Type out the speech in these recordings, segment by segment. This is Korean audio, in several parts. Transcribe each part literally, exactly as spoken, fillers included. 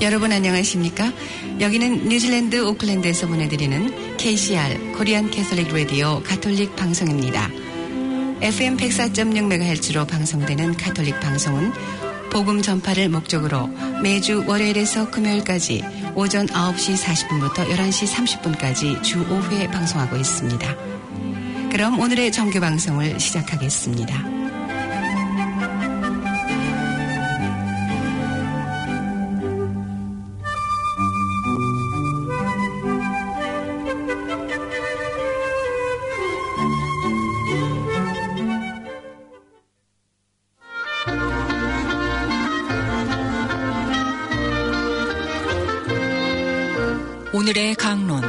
여러분 안녕하십니까? 여기는 뉴질랜드 오클랜드에서 보내드리는 케이씨알 코리안 캐톨릭 라디오 가톨릭 방송입니다. 에프엠 백사 점 육 메가헤르츠로 방송되는 가톨릭 방송은 복음 전파를 목적으로 매주 월요일에서 금요일까지 오전 아홉 시 사십 분부터 열한 시 삼십 분까지 주 오 회 방송하고 있습니다. 그럼 오늘의 정규 방송을 시작하겠습니다. 오늘의 강론.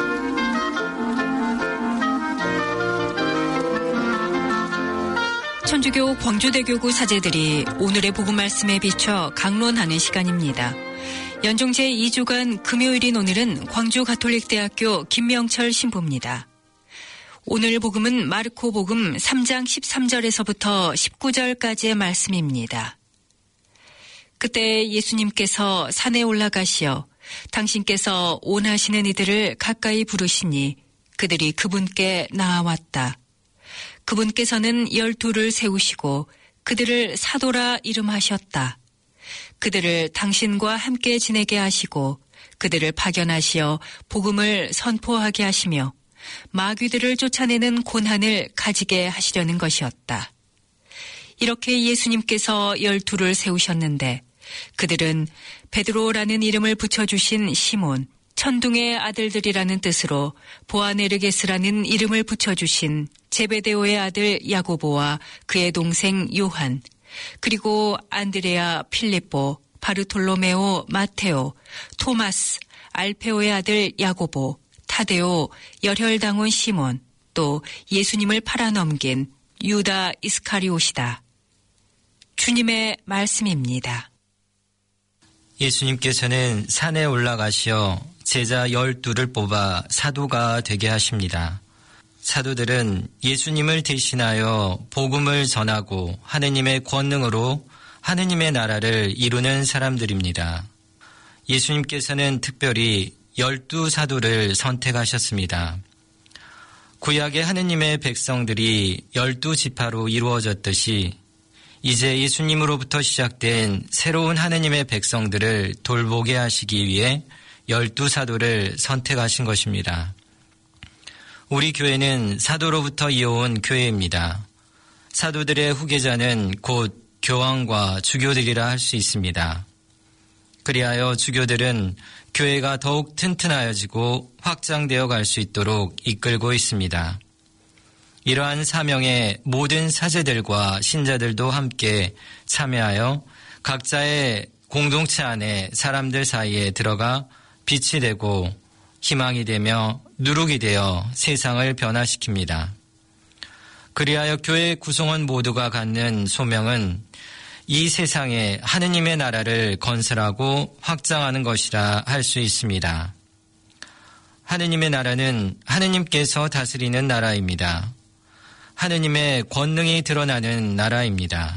천주교 광주대교구 사제들이 오늘의 복음 말씀에 비춰 강론하는 시간입니다. 연중 제이 주간 금요일인 오늘은 광주가톨릭대학교 김명철 신부입니다. 오늘 복음은 마르코 복음 삼 장 십삼 절에서부터 십구 절까지의 말씀입니다. 그때 예수님께서 산에 올라가시어 당신께서 원하시는 이들을 가까이 부르시니 그들이 그분께 나아왔다. 그분께서는 열두를 세우시고 그들을 사도라 이름하셨다. 그들을 당신과 함께 지내게 하시고 그들을 파견하시어 복음을 선포하게 하시며 마귀들을 쫓아내는 권한을 가지게 하시려는 것이었다. 이렇게 예수님께서 열두를 세우셨는데 그들은 베드로라는 이름을 붙여주신 시몬, 천둥의 아들들이라는 뜻으로 보아네르게스라는 이름을 붙여주신 제베데오의 아들 야고보와 그의 동생 요한, 그리고 안드레아, 필립보, 바르톨로메오, 마테오, 토마스, 알페오의 아들 야고보, 타데오, 열혈당원 시몬, 또 예수님을 팔아넘긴 유다 이스카리옷이다. 주님의 말씀입니다. 예수님께서는 산에 올라가시어 제자 열두를 뽑아 사도가 되게 하십니다. 사도들은 예수님을 대신하여 복음을 전하고 하느님의 권능으로 하느님의 나라를 이루는 사람들입니다. 예수님께서는 특별히 열두 사도를 선택하셨습니다. 구약의 하느님의 백성들이 열두 지파로 이루어졌듯이 이제 예수님으로부터 시작된 새로운 하느님의 백성들을 돌보게 하시기 위해 열두 사도를 선택하신 것입니다. 우리 교회는 사도로부터 이어온 교회입니다. 사도들의 후계자는 곧 교황과 주교들이라 할 수 있습니다. 그리하여 주교들은 교회가 더욱 튼튼하여지고 확장되어 갈 수 있도록 이끌고 있습니다. 이러한 사명에 모든 사제들과 신자들도 함께 참여하여 각자의 공동체 안에 사람들 사이에 들어가 빛이 되고 희망이 되며 누룩이 되어 세상을 변화시킵니다. 그리하여 교회 구성원 모두가 갖는 소명은 이 세상에 하느님의 나라를 건설하고 확장하는 것이라 할 수 있습니다. 하느님의 나라는 하느님께서 다스리는 나라입니다. 하느님의 권능이 드러나는 나라입니다.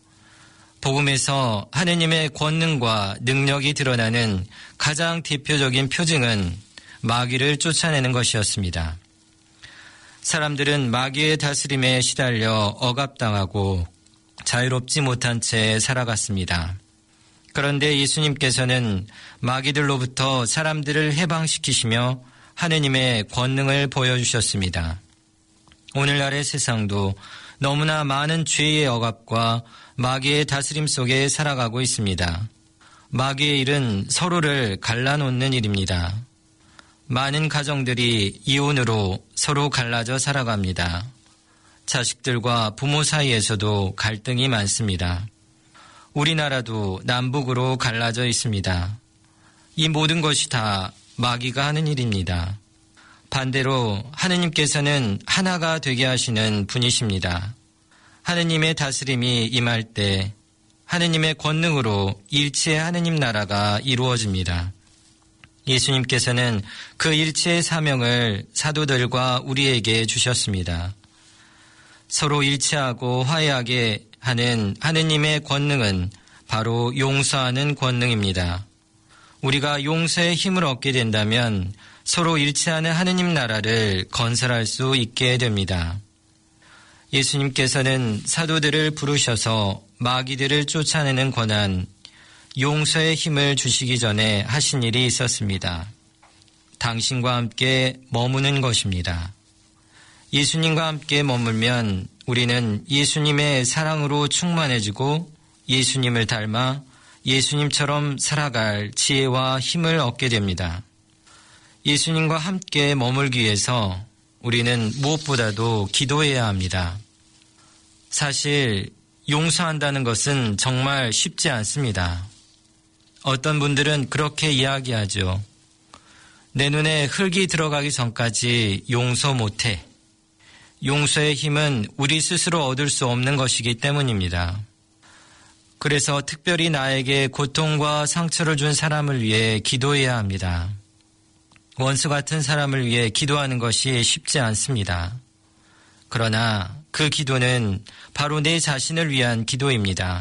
복음에서 하느님의 권능과 능력이 드러나는 가장 대표적인 표징은 마귀를 쫓아내는 것이었습니다. 사람들은 마귀의 다스림에 시달려 억압당하고 자유롭지 못한 채 살아갔습니다. 그런데 예수님께서는 마귀들로부터 사람들을 해방시키시며 하느님의 권능을 보여주셨습니다. 오늘날의 세상도 너무나 많은 죄의 억압과 마귀의 다스림 속에 살아가고 있습니다. 마귀의 일은 서로를 갈라놓는 일입니다. 많은 가정들이 이혼으로 서로 갈라져 살아갑니다. 자식들과 부모 사이에서도 갈등이 많습니다. 우리나라도 남북으로 갈라져 있습니다. 이 모든 것이 다 마귀가 하는 일입니다. 반대로 하느님께서는 하나가 되게 하시는 분이십니다. 하느님의 다스림이 임할 때 하느님의 권능으로 일체의 하느님 나라가 이루어집니다. 예수님께서는 그 일체의 사명을 사도들과 우리에게 주셨습니다. 서로 일체하고 화해하게 하는 하느님의 권능은 바로 용서하는 권능입니다. 우리가 용서의 힘을 얻게 된다면 서로 잃지 않은 하느님 나라를 건설할 수 있게 됩니다. 예수님께서는 사도들을 부르셔서 마귀들을 쫓아내는 권한, 용서의 힘을 주시기 전에 하신 일이 있었습니다. 당신과 함께 머무는 것입니다. 예수님과 함께 머물면 우리는 예수님의 사랑으로 충만해지고 예수님을 닮아 예수님처럼 살아갈 지혜와 힘을 얻게 됩니다. 예수님과 함께 머물기 위해서 우리는 무엇보다도 기도해야 합니다. 사실 용서한다는 것은 정말 쉽지 않습니다. 어떤 분들은 그렇게 이야기하죠. 내 눈에 흙이 들어가기 전까지 용서 못해. 용서의 힘은 우리 스스로 얻을 수 없는 것이기 때문입니다. 그래서 특별히 나에게 고통과 상처를 준 사람을 위해 기도해야 합니다. 원수 같은 사람을 위해 기도하는 것이 쉽지 않습니다. 그러나 그 기도는 바로 내 자신을 위한 기도입니다.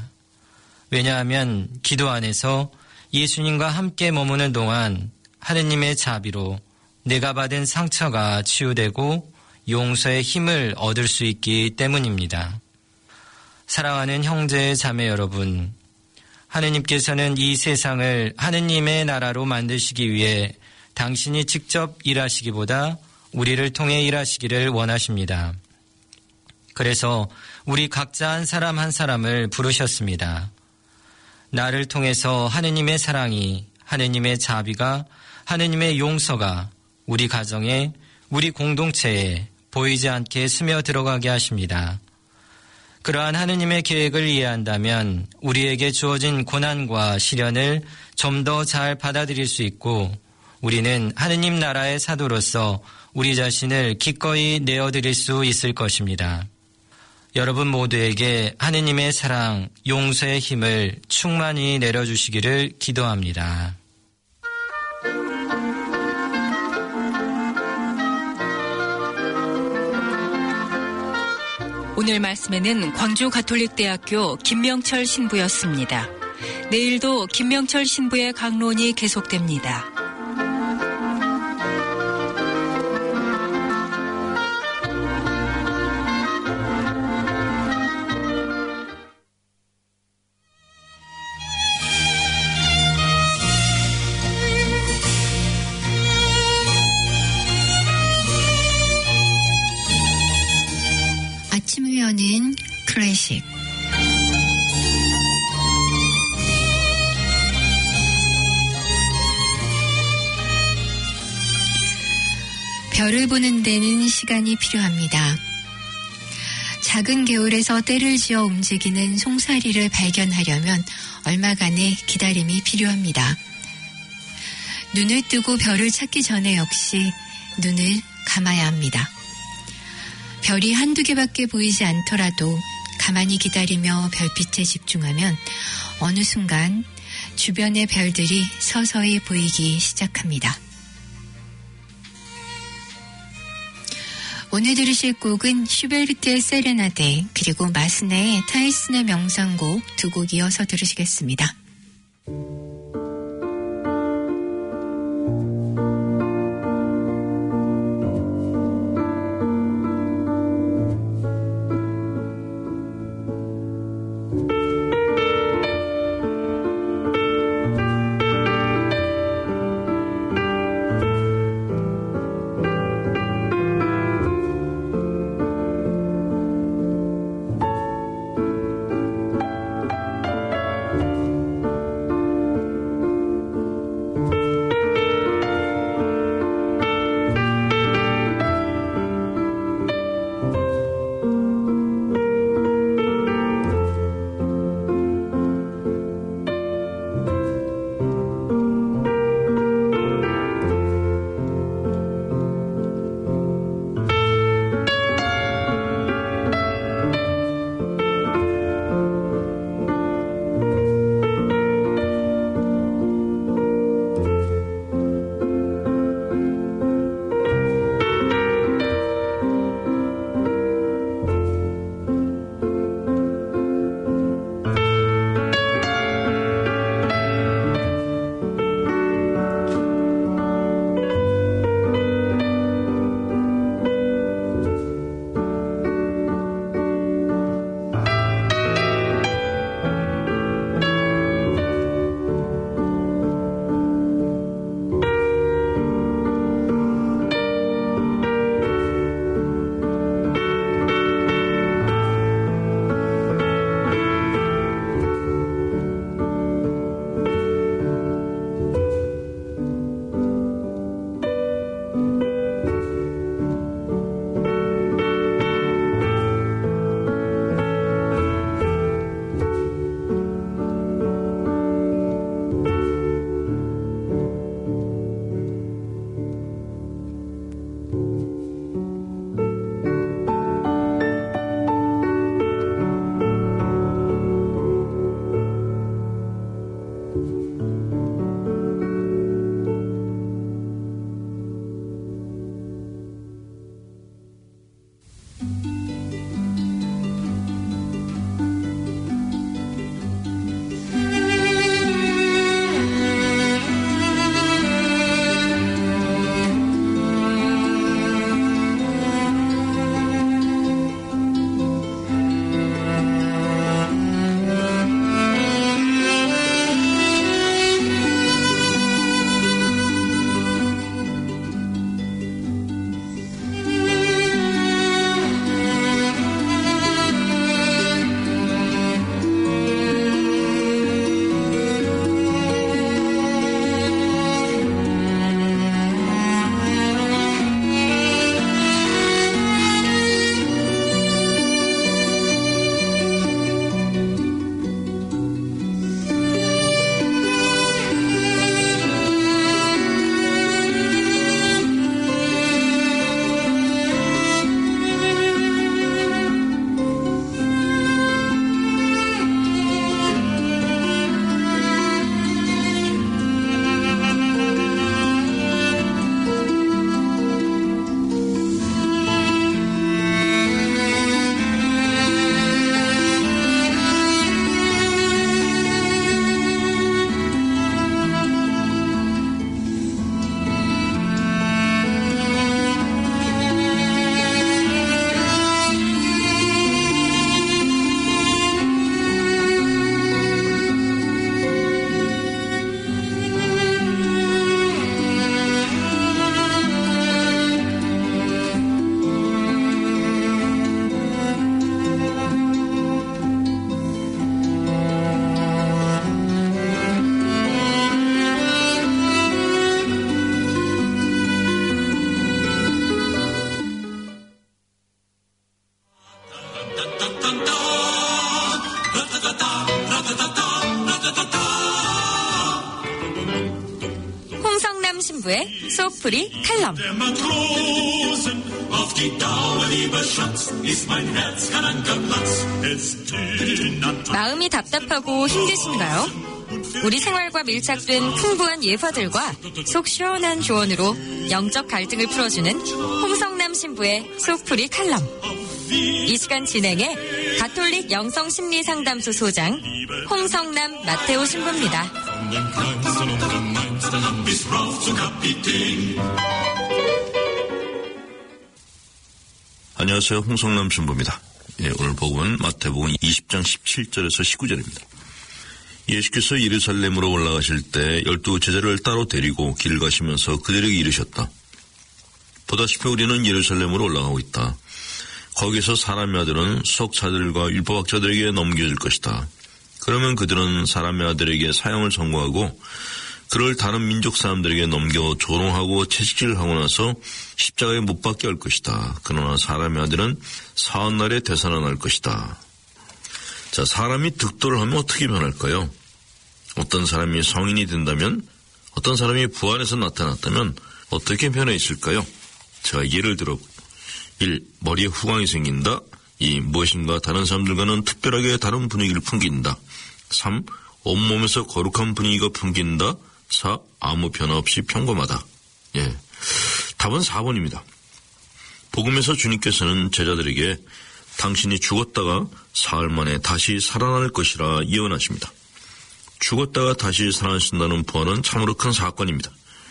왜냐하면 기도 안에서 예수님과 함께 머무는 동안 하느님의 자비로 내가 받은 상처가 치유되고 용서의 힘을 얻을 수 있기 때문입니다. 사랑하는 형제 자매 여러분, 하느님께서는 이 세상을 하느님의 나라로 만드시기 위해 당신이 직접 일하시기보다 우리를 통해 일하시기를 원하십니다. 그래서 우리 각자 한 사람 한 사람을 부르셨습니다. 나를 통해서 하느님의 사랑이, 하느님의 자비가, 하느님의 용서가 우리 가정에, 우리 공동체에 보이지 않게 스며들어가게 하십니다. 그러한 하느님의 계획을 이해한다면 우리에게 주어진 고난과 시련을 좀 더 잘 받아들일 수 있고 우리는 하느님 나라의 사도로서 우리 자신을 기꺼이 내어드릴 수 있을 것입니다. 여러분 모두에게 하느님의 사랑, 용서의 힘을 충만히 내려주시기를 기도합니다. 오늘 말씀에는 광주 가톨릭대학교 김명철 신부였습니다. 내일도 김명철 신부의 강론이 계속됩니다. 아침 위원은 클래식. 별을 보는 데는 시간이 필요합니다. 작은 개울에서 때를 지어 움직이는 송사리를 발견하려면 얼마간의 기다림이 필요합니다. 눈을 뜨고 별을 찾기 전에 역시 눈을 감아야 합니다. 별이 한두 개밖에 보이지 않더라도 가만히 기다리며 별빛에 집중하면 어느 순간 주변의 별들이 서서히 보이기 시작합니다. 오늘 들으실 곡은 슈베르트의 세레나데 그리고 마스네의 타이슨의 명상곡 두 곡 이어서 들으시겠습니다. 신부의 속풀이 칼럼. 마음이 답답하고 힘드신가요? 우리 생활과 밀착된 풍부한 예화들과 속 시원한 조언으로 영적 갈등을 풀어주는 홍성남 신부의 속풀이 칼럼. 이 시간 진행해 가톨릭 영성심리상담소 소장 홍성남 마테오 신부입니다. 안녕하세요. 홍성남 신부입니다. 예, 오늘 복음은 마태복음 이십 장 십칠 절에서 십구 절입니다. 예수께서 예루살렘으로 올라가실 때 열두 제자를 따로 데리고 길을 가시면서 그들에게 이르셨다. 보다시피 우리는 예루살렘으로 올라가고 있다. 거기서 사람의 아들은 수석자들과 율법학자들에게 넘겨질 것이다. 그러면 그들은 사람의 아들에게 사형을 선고하고 그를 다른 민족 사람들에게 넘겨 조롱하고 채찍질하고 나서 십자가에 못 박게 할 것이다. 그러나 사람의 아들은 사흔 날에 되살아날 것이다. 자, 사람이 득도를 하면 어떻게 변할까요? 어떤 사람이 성인이 된다면, 어떤 사람이 부활해서 나타났다면 어떻게 변해 있을까요? 제가 예를 들어 일. 머리에 후광이 생긴다. 이. 무엇인가 다른 사람들과는 특별하게 다른 분위기를 풍긴다. 삼. 온몸에서 거룩한 분위기가 풍긴다. 사. 아무 변화 없이 평범하다. 예, 답은 사 번입니다. 복음에서 주님께서는 제자들에게 당신이 죽었다가 사흘 만에 다시 살아날 것이라 예언하십니다. 죽었다가 다시 살아나신다는 부활은 참으로 큰 사건입니다.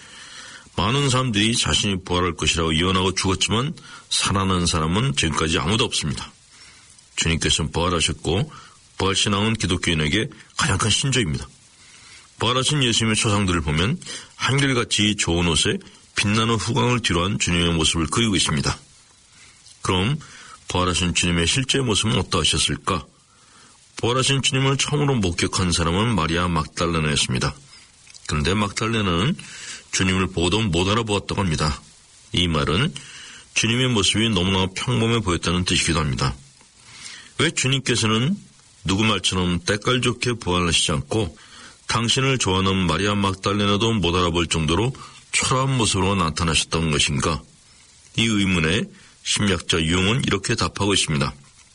많은 사람들이 자신이 부활할 것이라고 예언하고 죽었지만 살아난 사람은 지금까지 아무도 없습니다. 주님께서는 부활하셨고 부활신앙은 기독교인에게 가장 큰 신조입니다. 부활하신 예수님의 초상들을 보면 한결같이 좋은 옷에 빛나는 후광을 뒤로한 주님의 모습을 그리고 있습니다. 그럼 부활하신 주님의 실제 모습은 어떠하셨을까? 부활하신 주님을 처음으로 목격한 사람은 마리아 막달레나였습니다. 그런데 막달레나는 주님을 보고도 못 알아보았다고 합니다. 이 말은 주님의 모습이 너무나 평범해 보였다는 뜻이기도 합니다. 왜 주님께서는 누구 말처럼 때깔 좋게 부활하시지 않고 당신을 좋아하는 마리아 막달레나도 못 알아볼 정도로 초라한 모습으로 나타나셨던 것인가? 이 의문에 심리학자 융은 이렇게 답하고 있습니다.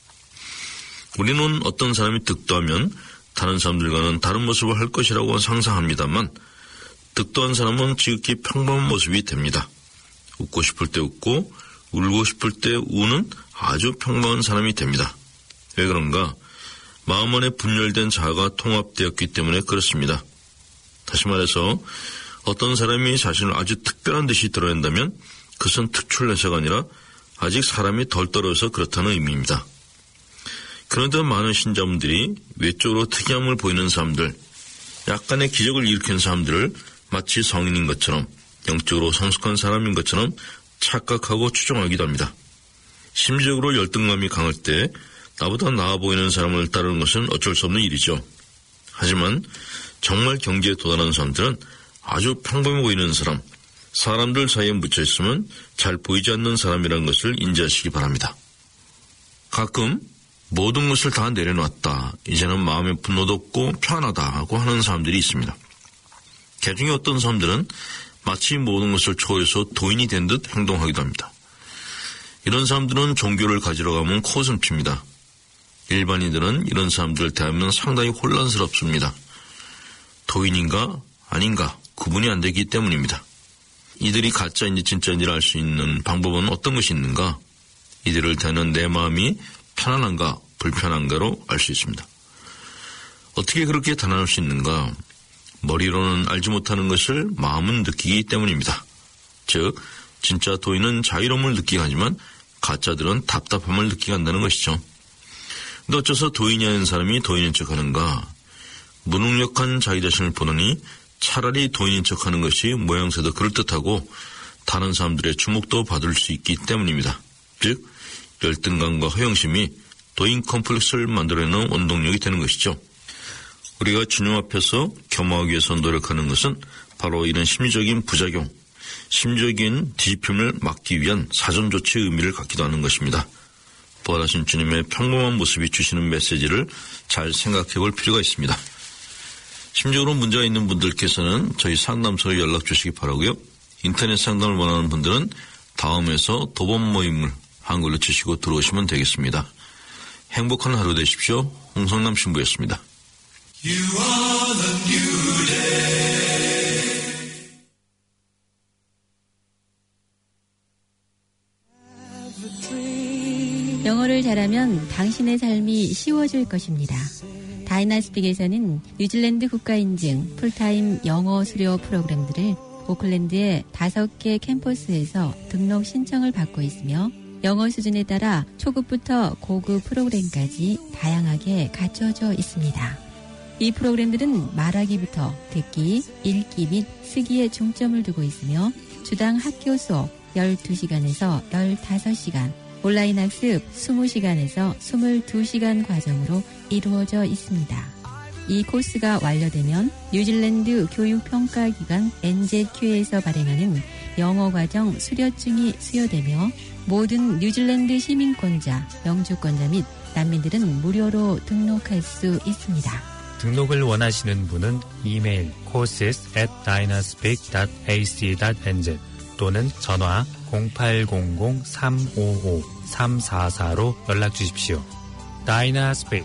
우리는 어떤 사람이 득도하면 다른 사람들과는 다른 모습을 할 것이라고 상상합니다만 득도한 사람은 지극히 평범한 모습이 됩니다. 웃고 싶을 때 웃고 울고 싶을 때 우는 아주 평범한 사람이 됩니다. 왜 그런가? 마음 안에 분열된 자아가 통합되었기 때문에 그렇습니다. 다시 말해서 어떤 사람이 자신을 아주 특별한 듯이 드러낸다면 그것은 특출내서가 아니라 아직 사람이 덜 떨어져서 그렇다는 의미입니다. 그런데 많은 신자분들이 외적으로 특이함을 보이는 사람들, 약간의 기적을 일으키는 사람들을 마치 성인인 것처럼 영적으로 성숙한 사람인 것처럼 착각하고 추종하기도 합니다. 심리적으로 열등감이 강할 때 나보다 나아 보이는 사람을 따르는 것은 어쩔 수 없는 일이죠. 하지만 정말 경지에 도달한 사람들은 아주 평범해 보이는 사람, 사람들 사이에 묻혀있으면 잘 보이지 않는 사람이라는 것을 인지하시기 바랍니다. 가끔 모든 것을 다 내려놨다, 이제는 마음의 분노도 없고 편하다고 하는 사람들이 있습니다. 개중에 어떤 사람들은 마치 모든 것을 초월해서 도인이 된 듯 행동하기도 합니다. 이런 사람들은 종교를 가지러 가면 코웃음칩니다. 일반인들은 이런 사람들을 대하면 상당히 혼란스럽습니다. 도인인가 아닌가 구분이 안 되기 때문입니다. 이들이 가짜인지 진짜인지를 알 수 있는 방법은 어떤 것이 있는가? 이들을 대하는 내 마음이 편안한가 불편한가로 알 수 있습니다. 어떻게 그렇게 단언할 수 있는가? 머리로는 알지 못하는 것을 마음은 느끼기 때문입니다. 즉 진짜 도인은 자유로움을 느끼게 하지만 가짜들은 답답함을 느끼게 한다는 것이죠. 근데 어째서 도인이 아닌 사람이 도인인 척하는가? 무능력한 자기 자신을 보느니 차라리 도인인 척하는 것이 모양새도 그럴듯하고 다른 사람들의 주목도 받을 수 있기 때문입니다. 즉 열등감과 허영심이 도인 컴플렉스를 만들어내는 원동력이 되는 것이죠. 우리가 주님 앞에서 겸허하기 위해서 노력하는 것은 바로 이런 심리적인 부작용, 심리적인 뒤집힘을 막기 위한 사전 조치의 의미를 갖기도 하는 것입니다. 부활하신 주님의 평범한 모습이 주시는 메시지를 잘 생각해 볼 필요가 있습니다. 심적으로 문제가 있는 분들께서는 저희 상담소에 연락 주시기 바라고요. 인터넷 상담을 원하는 분들은 다음에서 도범 모임을 한글로 치시고 들어오시면 되겠습니다. 행복한 하루 되십시오. 홍성남 신부였습니다. You are the new day. 영어를 잘하면 당신의 삶이 쉬워질 것입니다. 다이나스픽에서는 뉴질랜드 국가인증 풀타임 영어 수료 프로그램들을 오클랜드의 다섯 개 캠퍼스에서 등록 신청을 받고 있으며 영어 수준에 따라 초급부터 고급 프로그램까지 다양하게 갖춰져 있습니다. 이 프로그램들은 말하기부터 듣기, 읽기 및 쓰기에 중점을 두고 있으며 주당 학교 수업 열두 시간에서 열다섯 시간, 온라인 학습 이십 시간에서 이십이 시간 과정으로 이루어져 있습니다. 이 코스가 완료되면 뉴질랜드 교육평가기관 엔제큐에서 발행하는 영어과정 수료증이 수여되며 모든 뉴질랜드 시민권자, 영주권자 및 난민들은 무료로 등록할 수 있습니다. 등록을 원하시는 분은 이메일 courses at dynaspik dot a c dot n z 또는 전화 공팔공공 삼오오 삼사사로 연락 주십시오. 다이나스픽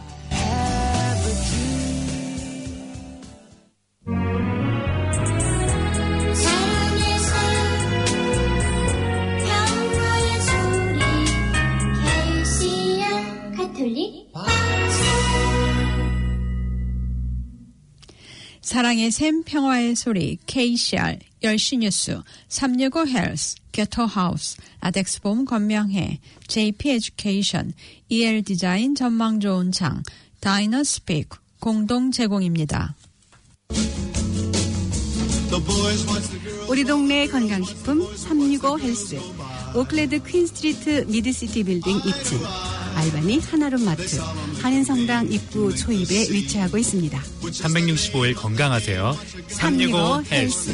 사랑의 샘 평화의 소리 케이씨알 열시 뉴스 삼육오 헬스 게터하우스 아덱스봄 건명회 제이피 에듀케이션 이엘 디자인 전망 좋은 창 다이너스픽 공동 제공입니다. 우리 동네 건강식품 삼육오 헬스 오클랜드 퀸스트리트 미드시티 빌딩 이 층 알바니 하나룸마트 한인성당 입구 초입에 위치하고 있습니다. 삼백육십오 일 건강하세요. 삼육오 헬스.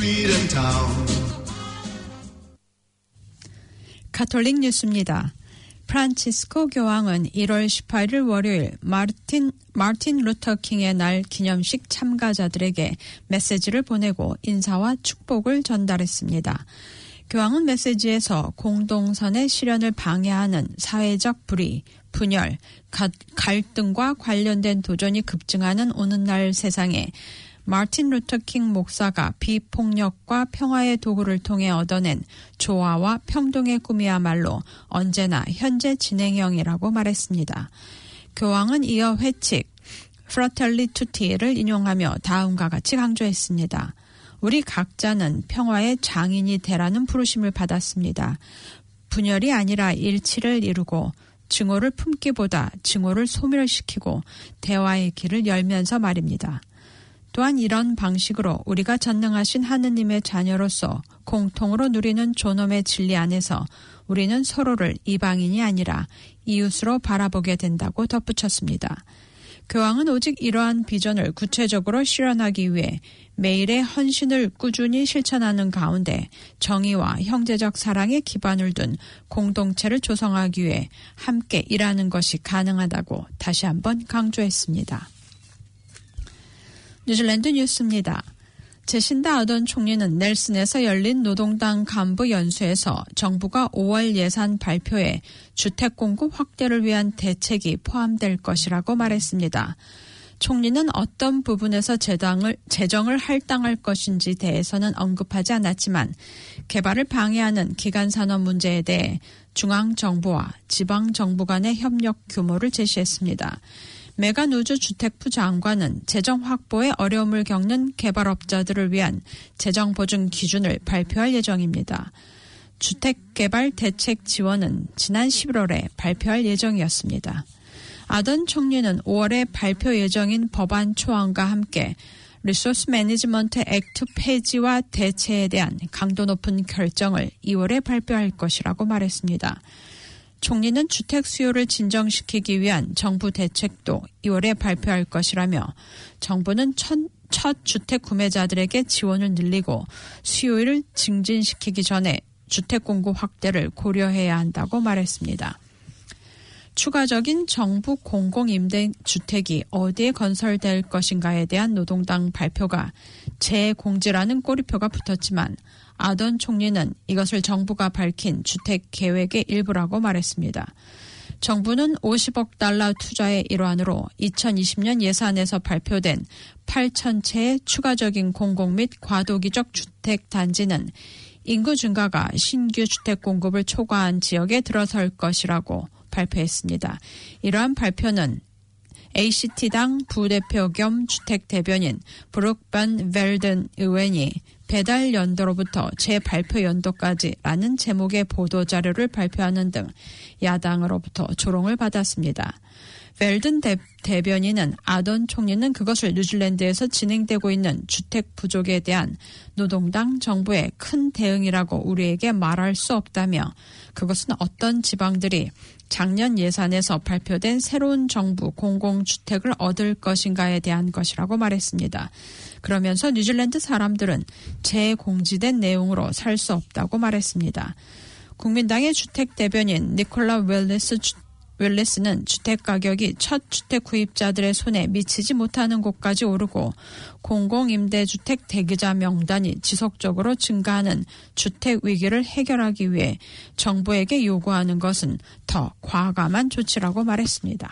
가톨릭 뉴스입니다. 프란치스코 교황은 일월 십팔일 월요일 마르틴, 마르틴 루터킹의 날 기념식 참가자들에게 메시지를 보내고 인사와 축복을 전달했습니다. 교황은 메시지에서 공동선의 실현을 방해하는 사회적 불의, 분열, 가, 갈등과 관련된 도전이 급증하는 오늘날 세상에 마르틴 루터킹 목사가 비폭력과 평화의 도구를 통해 얻어낸 조화와 평등의 꿈이야말로 언제나 현재 진행형이라고 말했습니다. 교황은 이어 회칙 프라텔리 투티를 인용하며 다음과 같이 강조했습니다. 우리 각자는 평화의 장인이 되라는 부르심을 받았습니다. 분열이 아니라 일치를 이루고 증오를 품기보다 증오를 소멸시키고 대화의 길을 열면서 말입니다. 또한 이런 방식으로 우리가 전능하신 하느님의 자녀로서 공통으로 누리는 존엄의 진리 안에서 우리는 서로를 이방인이 아니라 이웃으로 바라보게 된다고 덧붙였습니다. 교황은 오직 이러한 비전을 구체적으로 실현하기 위해 매일의 헌신을 꾸준히 실천하는 가운데 정의와 형제적 사랑에 기반을 둔 공동체를 조성하기 위해 함께 일하는 것이 가능하다고 다시 한번 강조했습니다. 뉴질랜드 뉴스입니다. 제신다 아던 총리는 넬슨에서 열린 노동당 간부 연수에서 정부가 오월 예산 발표에 주택 공급 확대를 위한 대책이 포함될 것이라고 말했습니다. 총리는 어떤 부분에서 재정을, 재정을 할당할 것인지 대해서는 언급하지 않았지만 개발을 방해하는 기간산업 문제에 대해 중앙정부와 지방정부 간의 협력 규모를 제시했습니다. 메간 우주 주택부 장관은 재정 확보에 어려움을 겪는 개발업자들을 위한 재정 보증 기준을 발표할 예정입니다. 주택개발 대책 지원은 지난 십일월에 발표할 예정이었습니다. 아던 총리는 오월에 발표 예정인 법안 초안과 함께 리소스 매니지먼트 액트 폐지와 대체에 대한 강도 높은 결정을 이월에 발표할 것이라고 말했습니다. 총리는 주택 수요를 진정시키기 위한 정부 대책도 이월에 발표할 것이라며 정부는 첫, 첫 주택 구매자들에게 지원을 늘리고 수요를 증진시키기 전에 주택 공급 확대를 고려해야 한다고 말했습니다. 추가적인 정부 공공임대주택이 어디에 건설될 것인가에 대한 노동당 발표가 재공지라는 꼬리표가 붙었지만 아던 총리는 이것을 정부가 밝힌 주택 계획의 일부라고 말했습니다. 정부는 오십억 달러 투자의 일환으로 이천이십 년 예산에서 발표된 팔천 채의 추가적인 공공 및 과도기적 주택 단지는 인구 증가가 신규 주택 공급을 초과한 지역에 들어설 것이라고 발표했습니다. 이러한 발표는 에이씨티당 부대표 겸 주택 대변인 브룩 반 벨든 의원이 배달 연도로부터 재발표 연도까지라는 제목의 보도자료를 발표하는 등 야당으로부터 조롱을 받았습니다. 벨든 대, 대변인은 아던 총리는 그것을 뉴질랜드에서 진행되고 있는 주택 부족에 대한 노동당 정부의 큰 대응이라고 우리에게 말할 수 없다며 그것은 어떤 지방들이 작년 예산에서 발표된 새로운 정부 공공주택을 얻을 것인가에 대한 것이라고 말했습니다. 그러면서 뉴질랜드 사람들은 재공지된 내용으로 살 수 없다고 말했습니다. 국민당의 주택 대변인 니콜라 웰리스 주, 웰리스는 주택 가격이 첫 주택 구입자들의 손에 미치지 못하는 곳까지 오르고 공공임대주택 대기자 명단이 지속적으로 증가하는 주택 위기를 해결하기 위해 정부에게 요구하는 것은 더 과감한 조치라고 말했습니다.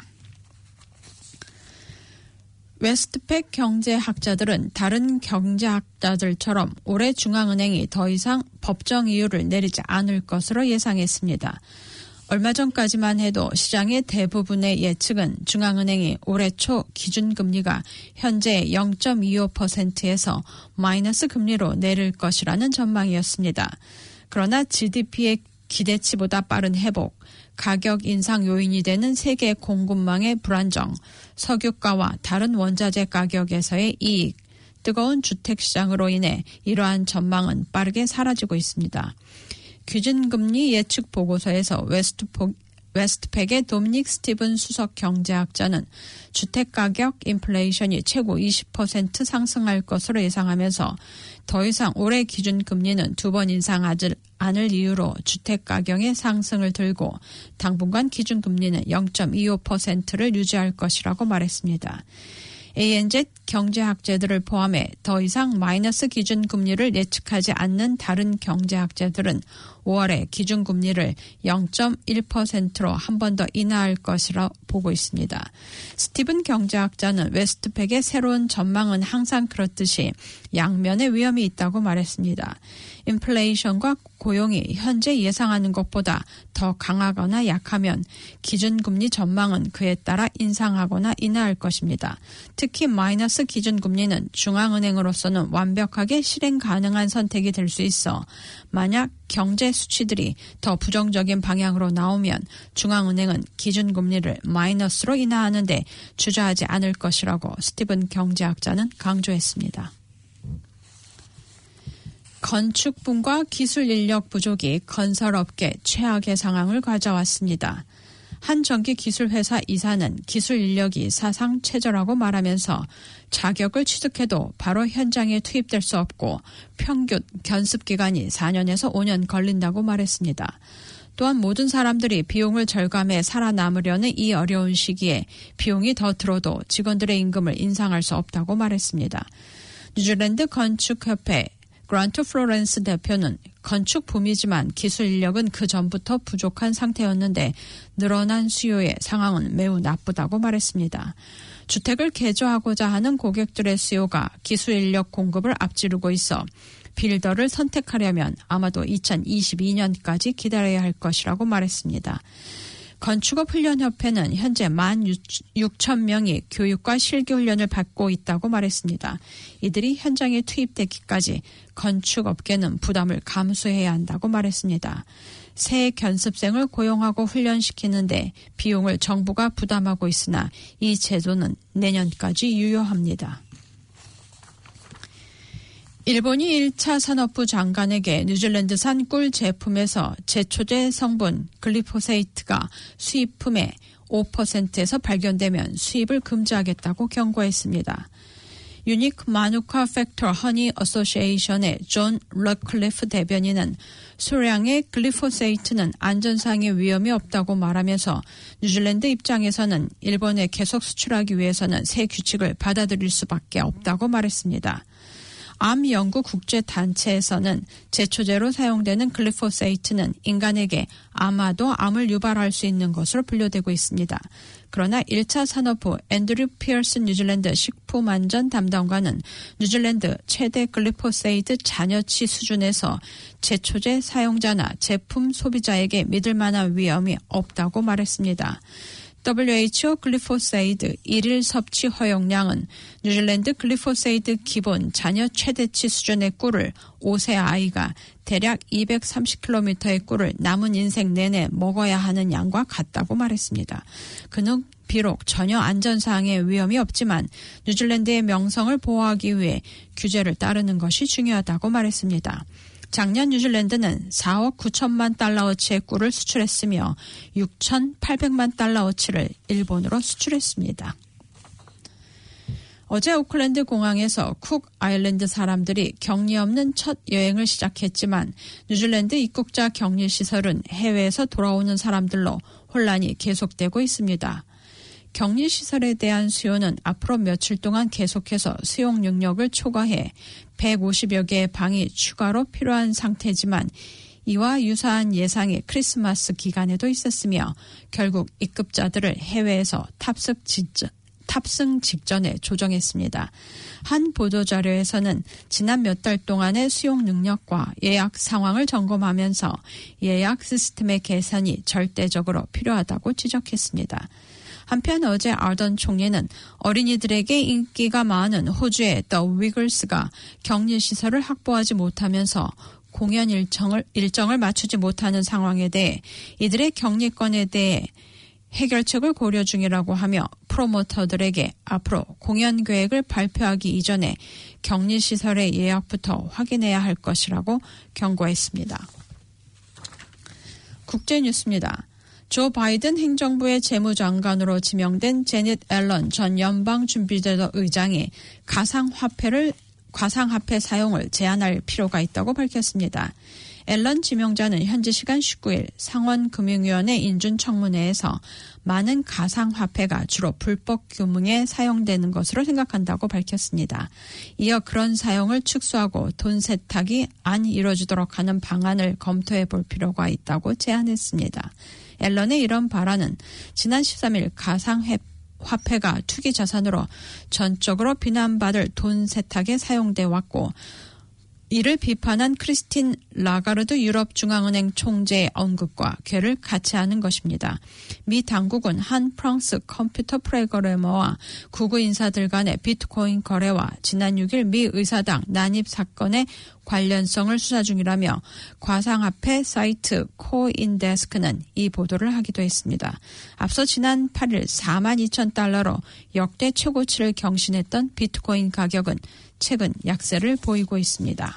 웨스트팩 경제학자들은 다른 경제학자들처럼 올해 중앙은행이 더 이상 법정 이유를 내리지 않을 것으로 예상했습니다. 얼마 전까지만 해도 시장의 대부분의 예측은 중앙은행이 올해 초 기준금리가 현재 영 점 이오 퍼센트에서 마이너스 금리로 내릴 것이라는 전망이었습니다. 그러나 지디피의 기대치보다 빠른 회복, 가격 인상 요인이 되는 세계 공급망의 불안정, 석유가와 다른 원자재 가격에서의 이익, 뜨거운 주택시장으로 인해 이러한 전망은 빠르게 사라지고 있습니다. 기준금리 예측 보고서에서 웨스트폭, 웨스트팩의 도미닉 스티븐 수석 경제학자는 주택가격 인플레이션이 최고 이십 퍼센트 상승할 것으로 예상하면서 더 이상 올해 기준금리는 두 번 인상하지 않을 이유로 주택가격의 상승을 들고 당분간 기준금리는 영 점 이오 퍼센트를 유지할 것이라고 말했습니다. 에이엔지 경제학자들을 포함해 더 이상 마이너스 기준금리를 예측하지 않는 다른 경제학자들은 오월에 기준금리를 영 점 일 퍼센트로 한 번 더 인하할 것이라 보고 있습니다. 스티븐 경제학자는 웨스트팩의 새로운 전망은 항상 그렇듯이 양면의 위험이 있다고 말했습니다. 인플레이션과 고용이 현재 예상하는 것보다 더 강하거나 약하면 기준금리 전망은 그에 따라 인상하거나 인하할 것입니다. 특히 마이너스 기준금리는 중앙은행으로서는 완벽하게 실행 가능한 선택이 될 수 있어 만약 경제 수치들이 더 부정적인 방향으로 나오면 중앙은행은 기준금리를 마이너스로 인하하는 데 주저하지 않을 것이라고 스티븐 경제학자는 강조했습니다. 건축분과 기술 인력 부족이 건설업계 최악의 상황을 가져왔습니다. 한 전기기술회사 이사는 기술 인력이 사상 최저라고 말하면서 자격을 취득해도 바로 현장에 투입될 수 없고 평균 견습기간이 사 년에서 오 년 걸린다고 말했습니다. 또한 모든 사람들이 비용을 절감해 살아남으려는 이 어려운 시기에 비용이 더 들어도 직원들의 임금을 인상할 수 없다고 말했습니다. 뉴질랜드 건축협회 그란트 플로렌스 대표는 건축 붐이지만 기술 인력은 그 전부터 부족한 상태였는데 늘어난 수요의 상황은 매우 나쁘다고 말했습니다. 주택을 개조하고자 하는 고객들의 수요가 기술 인력 공급을 앞지르고 있어 빌더를 선택하려면 아마도 이천이십이 년까지 기다려야 할 것이라고 말했습니다. 건축업훈련협회는 현재 만 육천 명이 교육과 실기훈련을 받고 있다고 말했습니다. 이들이 현장에 투입되기까지 건축업계는 부담을 감수해야 한다고 말했습니다. 새 견습생을 고용하고 훈련시키는데 비용을 정부가 부담하고 있으나 이 제도는 내년까지 유효합니다. 일본이 일 차 산업부 장관에게 뉴질랜드산 꿀 제품에서 제초제 성분 글리포세이트가 수입품의 오 퍼센트에서 발견되면 수입을 금지하겠다고 경고했습니다. 유니크 마누카 팩터 허니 어소시에이션의 존 러클리프 대변인은 소량의 글리포세이트는 안전상의 위험이 없다고 말하면서 뉴질랜드 입장에서는 일본에 계속 수출하기 위해서는 새 규칙을 받아들일 수밖에 없다고 말했습니다. 암연구국제단체에서는 제초제로 사용되는 글리포세이트는 인간에게 아마도 암을 유발할 수 있는 것으로 분류되고 있습니다. 그러나 일 차 산업부 앤드류 피어슨 뉴질랜드 식품안전 담당관은 뉴질랜드 최대 글리포세이트 잔여치 수준에서 제초제 사용자나 제품 소비자에게 믿을 만한 위험이 없다고 말했습니다. 더블유에이치오 글리포세이드 일일 섭취 허용량은 뉴질랜드 글리포세이드 기본 잔여 최대치 수준의 꿀을 오 세 아이가 대략 이백삼십 킬로미터의 꿀을 남은 인생 내내 먹어야 하는 양과 같다고 말했습니다. 그는 비록 전혀 안전사항의 위험이 없지만 뉴질랜드의 명성을 보호하기 위해 규제를 따르는 것이 중요하다고 말했습니다. 작년 뉴질랜드는 사억 구천만 달러어치의 꿀을 수출했으며 육천팔백만 달러어치를 일본으로 수출했습니다. 어제 오클랜드 공항에서 쿡 아일랜드 사람들이 격리 없는 첫 여행을 시작했지만 뉴질랜드 입국자 격리 시설은 해외에서 돌아오는 사람들로 혼란이 계속되고 있습니다. 격리시설에 대한 수요는 앞으로 며칠 동안 계속해서 수용 능력을 초과해 백오십여 개의 방이 추가로 필요한 상태지만 이와 유사한 예상이 크리스마스 기간에도 있었으며 결국 입국자들을 해외에서 탑승 직전, 탑승 직전에 조정했습니다. 한 보도자료에서는 지난 몇 달 동안의 수용 능력과 예약 상황을 점검하면서 예약 시스템의 개선이 절대적으로 필요하다고 지적했습니다. 한편 어제 아던 총리는 어린이들에게 인기가 많은 호주의 더 위글스가 격리시설을 확보하지 못하면서 공연 일정을, 일정을 맞추지 못하는 상황에 대해 이들의 격리권에 대해 해결책을 고려 중이라고 하며 프로모터들에게 앞으로 공연 계획을 발표하기 이전에 격리시설의 예약부터 확인해야 할 것이라고 경고했습니다. 국제뉴스입니다. 조 바이든 행정부의 재무장관으로 지명된 제닛 앨런 전 연방준비제도 의장이 가상화폐를 가상화폐 사용을 제한할 필요가 있다고 밝혔습니다. 앨런 지명자는 현지 시간 십구 일 상원금융위원회 인준청문회에서 많은 가상화폐가 주로 불법 규명에 사용되는 것으로 생각한다고 밝혔습니다. 이어 그런 사용을 축소하고 돈 세탁이 안 이루어지도록 하는 방안을 검토해 볼 필요가 있다고 제안했습니다. 앨런의 이런 발언은 지난 십삼 일 가상화폐가 투기 자산으로 전적으로 비난받을 돈 세탁에 사용돼 왔고 이를 비판한 크리스틴 라가르드 유럽중앙은행 총재의 언급과 궤를 같이 하는 것입니다. 미 당국은 한 프랑스 컴퓨터 프로그래머와 구구 인사들 간의 비트코인 거래와 지난 육 일 미 의사당 난입 사건의 관련성을 수사 중이라며 가상화폐 사이트 코인데스크는 이 보도를 하기도 했습니다. 앞서 지난 팔 일 사만 이천 달러로 역대 최고치를 경신했던 비트코인 가격은 최근 약세를 보이고 있습니다.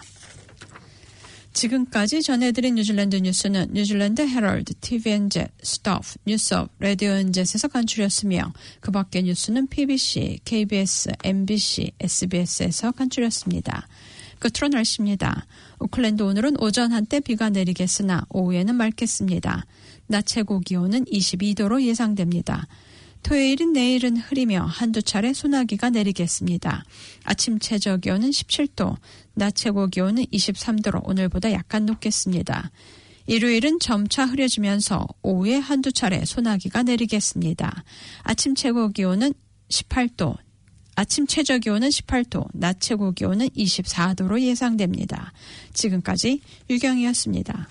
지금까지 전해드린 뉴질랜드 뉴스는 뉴질랜드 헤럴드, 티비엔젯, 스토프, 뉴스업, 라디오엔젯에서 간추렸으며 그 밖의 뉴스는 피비씨, 케이비에스, 엠비씨, 에스비에스에서 간추렸습니다. 끝으로 날씨입니다. 오클랜드 오늘은 오전 한때 비가 내리겠으나 오후에는 맑겠습니다. 낮 최고 기온은 이십이 도로 예상됩니다. 토요일인 내일은 흐리며 한두 차례 소나기가 내리겠습니다. 아침 최저 기온은 십칠 도, 낮 최고 기온은 이십삼 도로 오늘보다 약간 높겠습니다. 일요일은 점차 흐려지면서 오후에 한두 차례 소나기가 내리겠습니다. 아침 최고 기온은 십팔 도, 아침 최저 기온은 십팔 도, 낮 최고 기온은 이십사 도로 예상됩니다. 지금까지 유경이었습니다.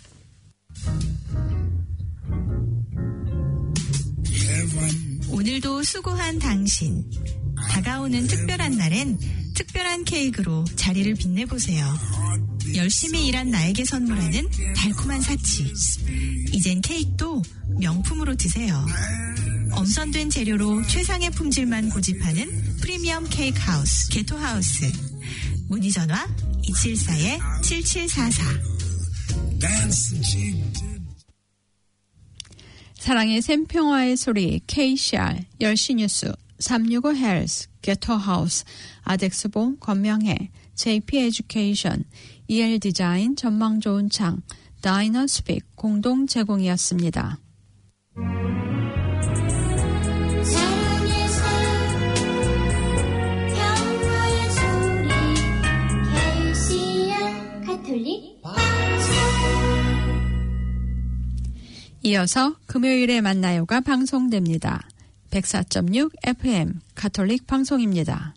오늘도 수고한 당신. 다가오는 특별한 날엔 특별한 케이크로 자리를 빛내보세요. 열심히 일한 나에게 선물하는 달콤한 사치. 이젠 케이크도 명품으로 드세요. 엄선된 재료로 최상의 품질만 고집하는 프리미엄 케이크 하우스, 게토 하우스. 문의 전화 이칠사 칠칠사사. 사랑의 샘평화의 소리 케이씨알 열 시 뉴스 삼육오 헬스, 게터하우스, 아덱스봉, 건명해, 제이피 에듀케이션, 이엘 디자인, 전망 좋은 창, 다이너스픽 공동 제공이었습니다. 이어서 금요일에 만나요가 방송됩니다. 백사 점 육 에프엠 가톨릭 방송입니다.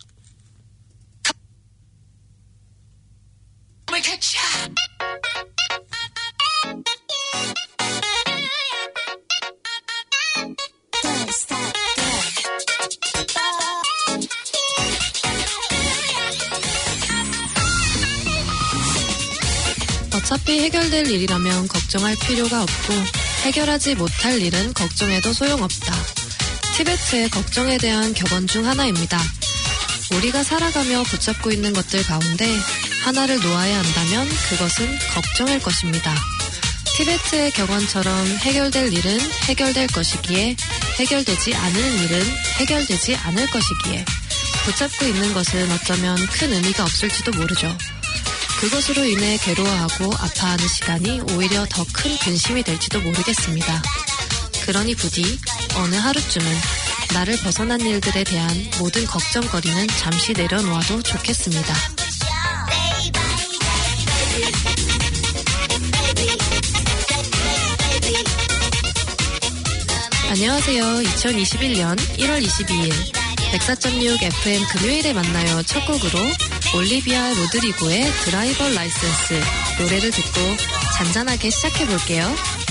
어차피 해결될 일이라면 걱정할 필요가 없고 해결하지 못할 일은 걱정해도 소용없다. 티베트의 걱정에 대한 격언 중 하나입니다. 우리가 살아가며 붙잡고 있는 것들 가운데 하나를 놓아야 한다면 그것은 걱정일 것입니다. 티베트의 격언처럼 해결될 일은 해결될 것이기에 해결되지 않을 일은 해결되지 않을 것이기에 붙잡고 있는 것은 어쩌면 큰 의미가 없을지도 모르죠. 그것으로 인해 괴로워하고 아파하는 시간이 오히려 더 큰 근심이 될지도 모르겠습니다. 그러니 부디 어느 하루쯤은 나를 벗어난 일들에 대한 모든 걱정거리는 잠시 내려놓아도 좋겠습니다. 안녕하세요. 이천이십일 년 일월 이십이일 백사 점 육 에프엠 금요일에 만나요 첫 곡으로 올리비아 로드리고의 드라이버 라이센스 노래를 듣고 잔잔하게 시작해볼게요.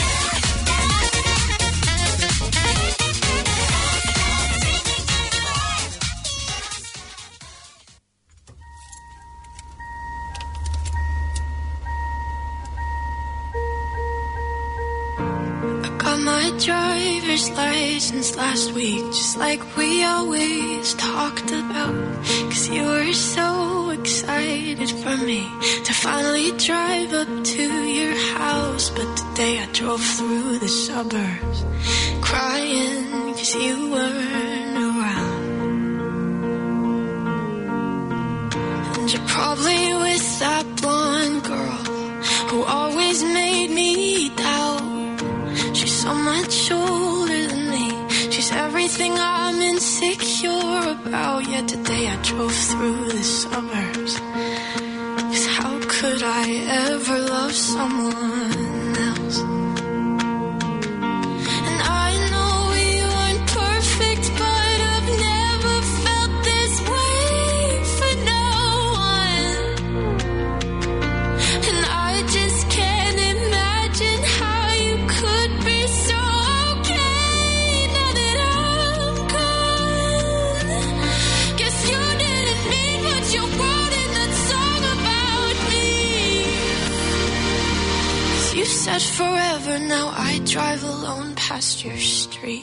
My driver's license last week, just like we always talked about. Cause you were so excited for me to finally drive up to your house. But today I drove through the suburbs crying cause you weren't around. And you're probably with that blonde girl who always made me doubt. She's so much older than me. She's everything I'm insecure about. Yet today I drove through the suburbs. Cause how could I ever love someone else? And I know we weren't perfect, but I've never felt this way for no one. And I just can't imagine how you could be so okay now that I'm gone. Guess you didn't mean what you wrote in that song about me. 'Cause you said forever, now I drive alone past your street.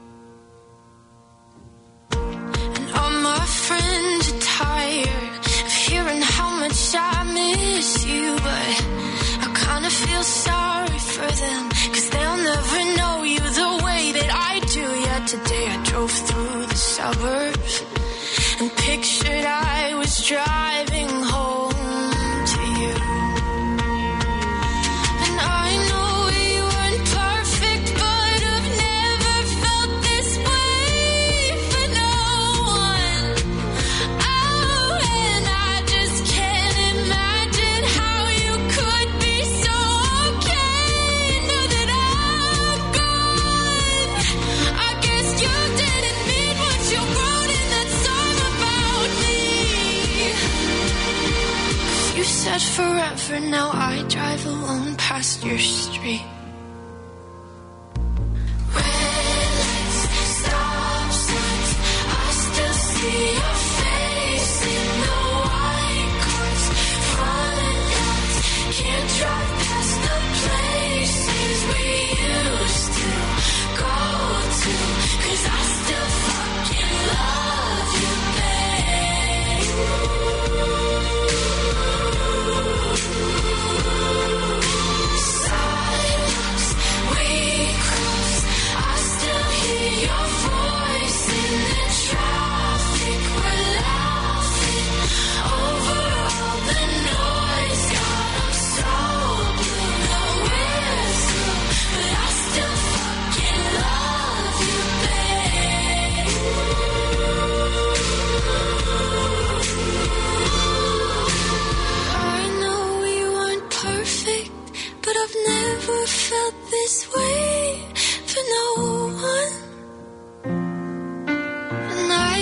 And all my friends are tired of hearing how much I miss you, but I kinda feel sorry for them, cause they'll never know you the way that I do. Yet today I drove through the suburbs and pictured I was driving home to you. And I know we weren't perfect, but I've never felt this way for no one. Oh, and I just can't imagine how you could be so okay now that I'm gone. I guess you didn't mean what you wrote in that song about me. You said forever, now I drive alone past your street. Red lights, stop signs, I still see your face in the white cars. Front lines, can't drive past the places we used to go to. Cause I still fucking love you, babe. Sidewalks, we cross, I still hear your voice in the traffic.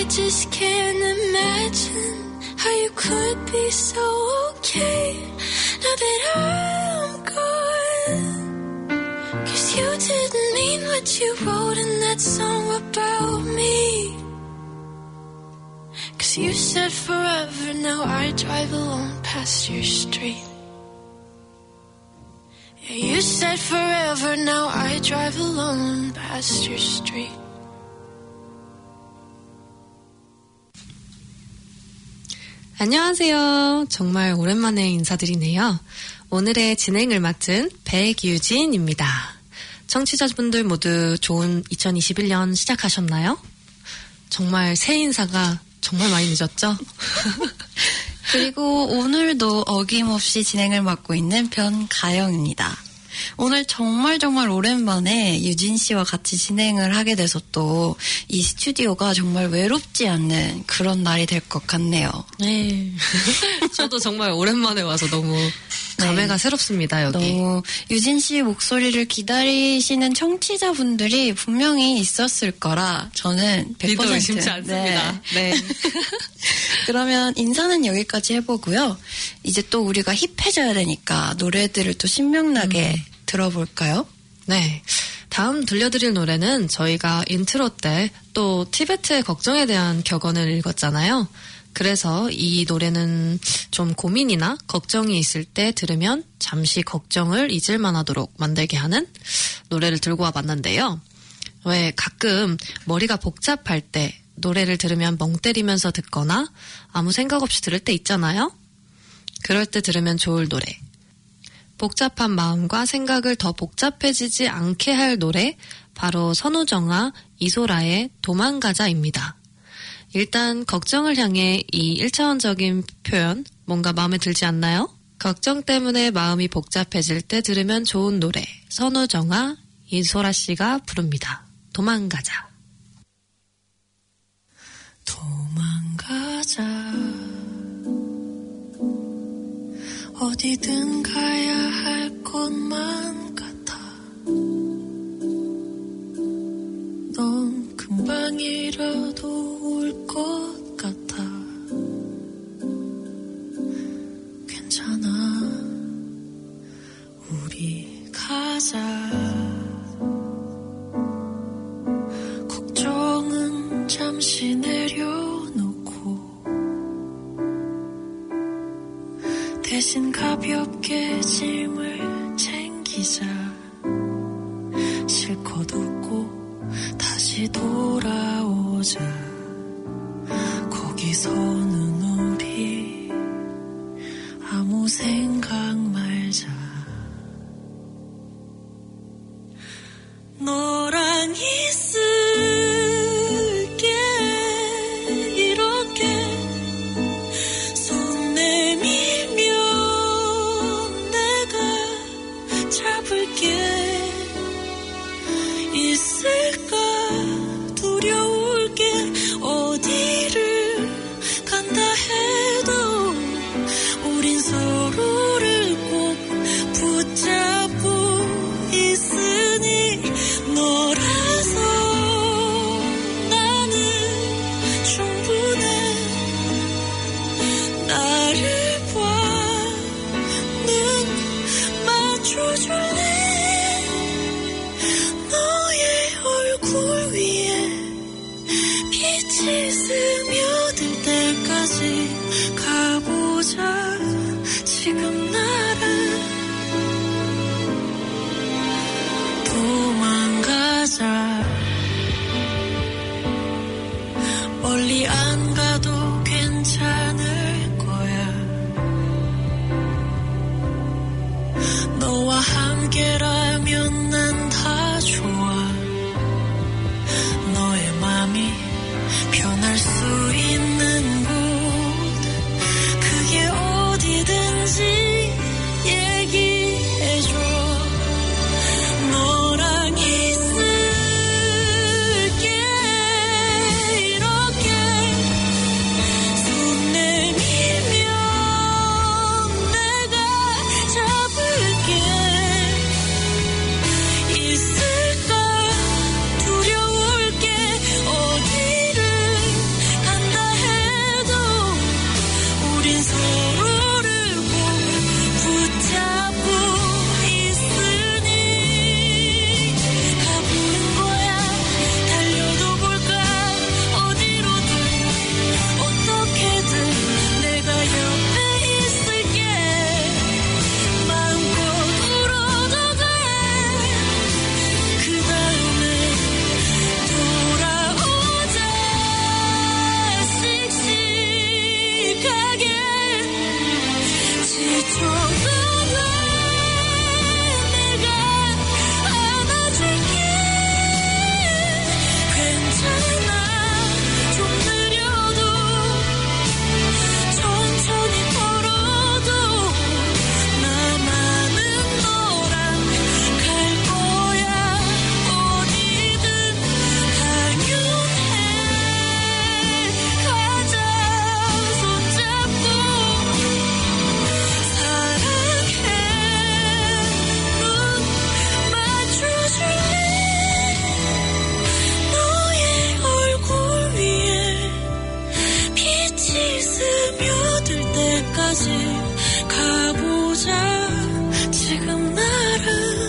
just can't imagine how you could be so okay now that I'm gone. Cause you didn't mean what you wrote in that song about me. Cause you said forever, now I drive alone past your street. Yeah, you said forever, now I drive alone past your street. 안녕하세요. 정말 오랜만에 인사드리네요. 오늘의 진행을 맡은 백유진입니다. 청취자분들 모두 좋은 이천이십일 년 시작하셨나요? 정말 새 인사가 정말 많이 늦었죠? 그리고 오늘도 어김없이 진행을 맡고 있는 변가영입니다. 오늘 정말 정말 오랜만에 유진 씨와 같이 진행을 하게 돼서 또 이 스튜디오가 정말 외롭지 않는 그런 날이 될 것 같네요. 네. 저도 정말 오랜만에 와서 너무 감회가 네. 새롭습니다, 여기. 너무 유진 씨 목소리를 기다리시는 청취자분들이 분명히 있었을 거라 저는 백 퍼센트 믿어 의심치 않습니다. 네. 네. 그러면 인사는 여기까지 해보고요. 이제 또 우리가 힙해져야 되니까 노래들을 또 신명나게 음. 들어볼까요? 네. 다음 들려드릴 노래는 저희가 인트로 때 또 티베트의 걱정에 대한 격언을 읽었잖아요. 그래서 이 노래는 좀 고민이나 걱정이 있을 때 들으면 잠시 걱정을 잊을 만하도록 만들게 하는 노래를 들고 와봤는데요. 왜 가끔 머리가 복잡할 때 노래를 들으면 멍 때리면서 듣거나 아무 생각 없이 들을 때 있잖아요. 그럴 때 들으면 좋을 노래. 복잡한 마음과 생각을 더 복잡해지지 않게 할 노래, 바로 선우정아, 이소라의 도망가자입니다. 일단 걱정을 향해 이 일차원적인 표현 뭔가 마음에 들지 않나요? 걱정 때문에 마음이 복잡해질 때 들으면 좋은 노래, 선우정아, 이소라 씨가 부릅니다. 도망가자. 도망가자 어디든 가야 할 것만 같아 넌 금방이라도 올 것 같아 괜찮아 우리 가자 걱정은 잠시 내려놓고 대신 가볍게 짐을 챙기자 실컷 웃고 다시 돌아오자 거기서는 우리 아무 생각 말자 너랑 있을게 이렇게 손 내밀면 내가 잡을게 있을까 두려울 게 어디를 간다 해도 우린 서로를 꼭 붙잡고 있으니 너라서 나는 충분해 나를 봐 눈 맞춰줄래 얼굴 위에 빛이 스며들 때까지 가보자 지금 나를 도망가자 멀리 안 가도 괜찮을 거야 너와 함께라면 난 다 좋아 너의 맘이 변할 수 있는 곳 그게 어디든지 얘기해줘 너랑 있을게 이렇게 손 내밀면 내가 잡을게 어디까지 가보자 지금 나를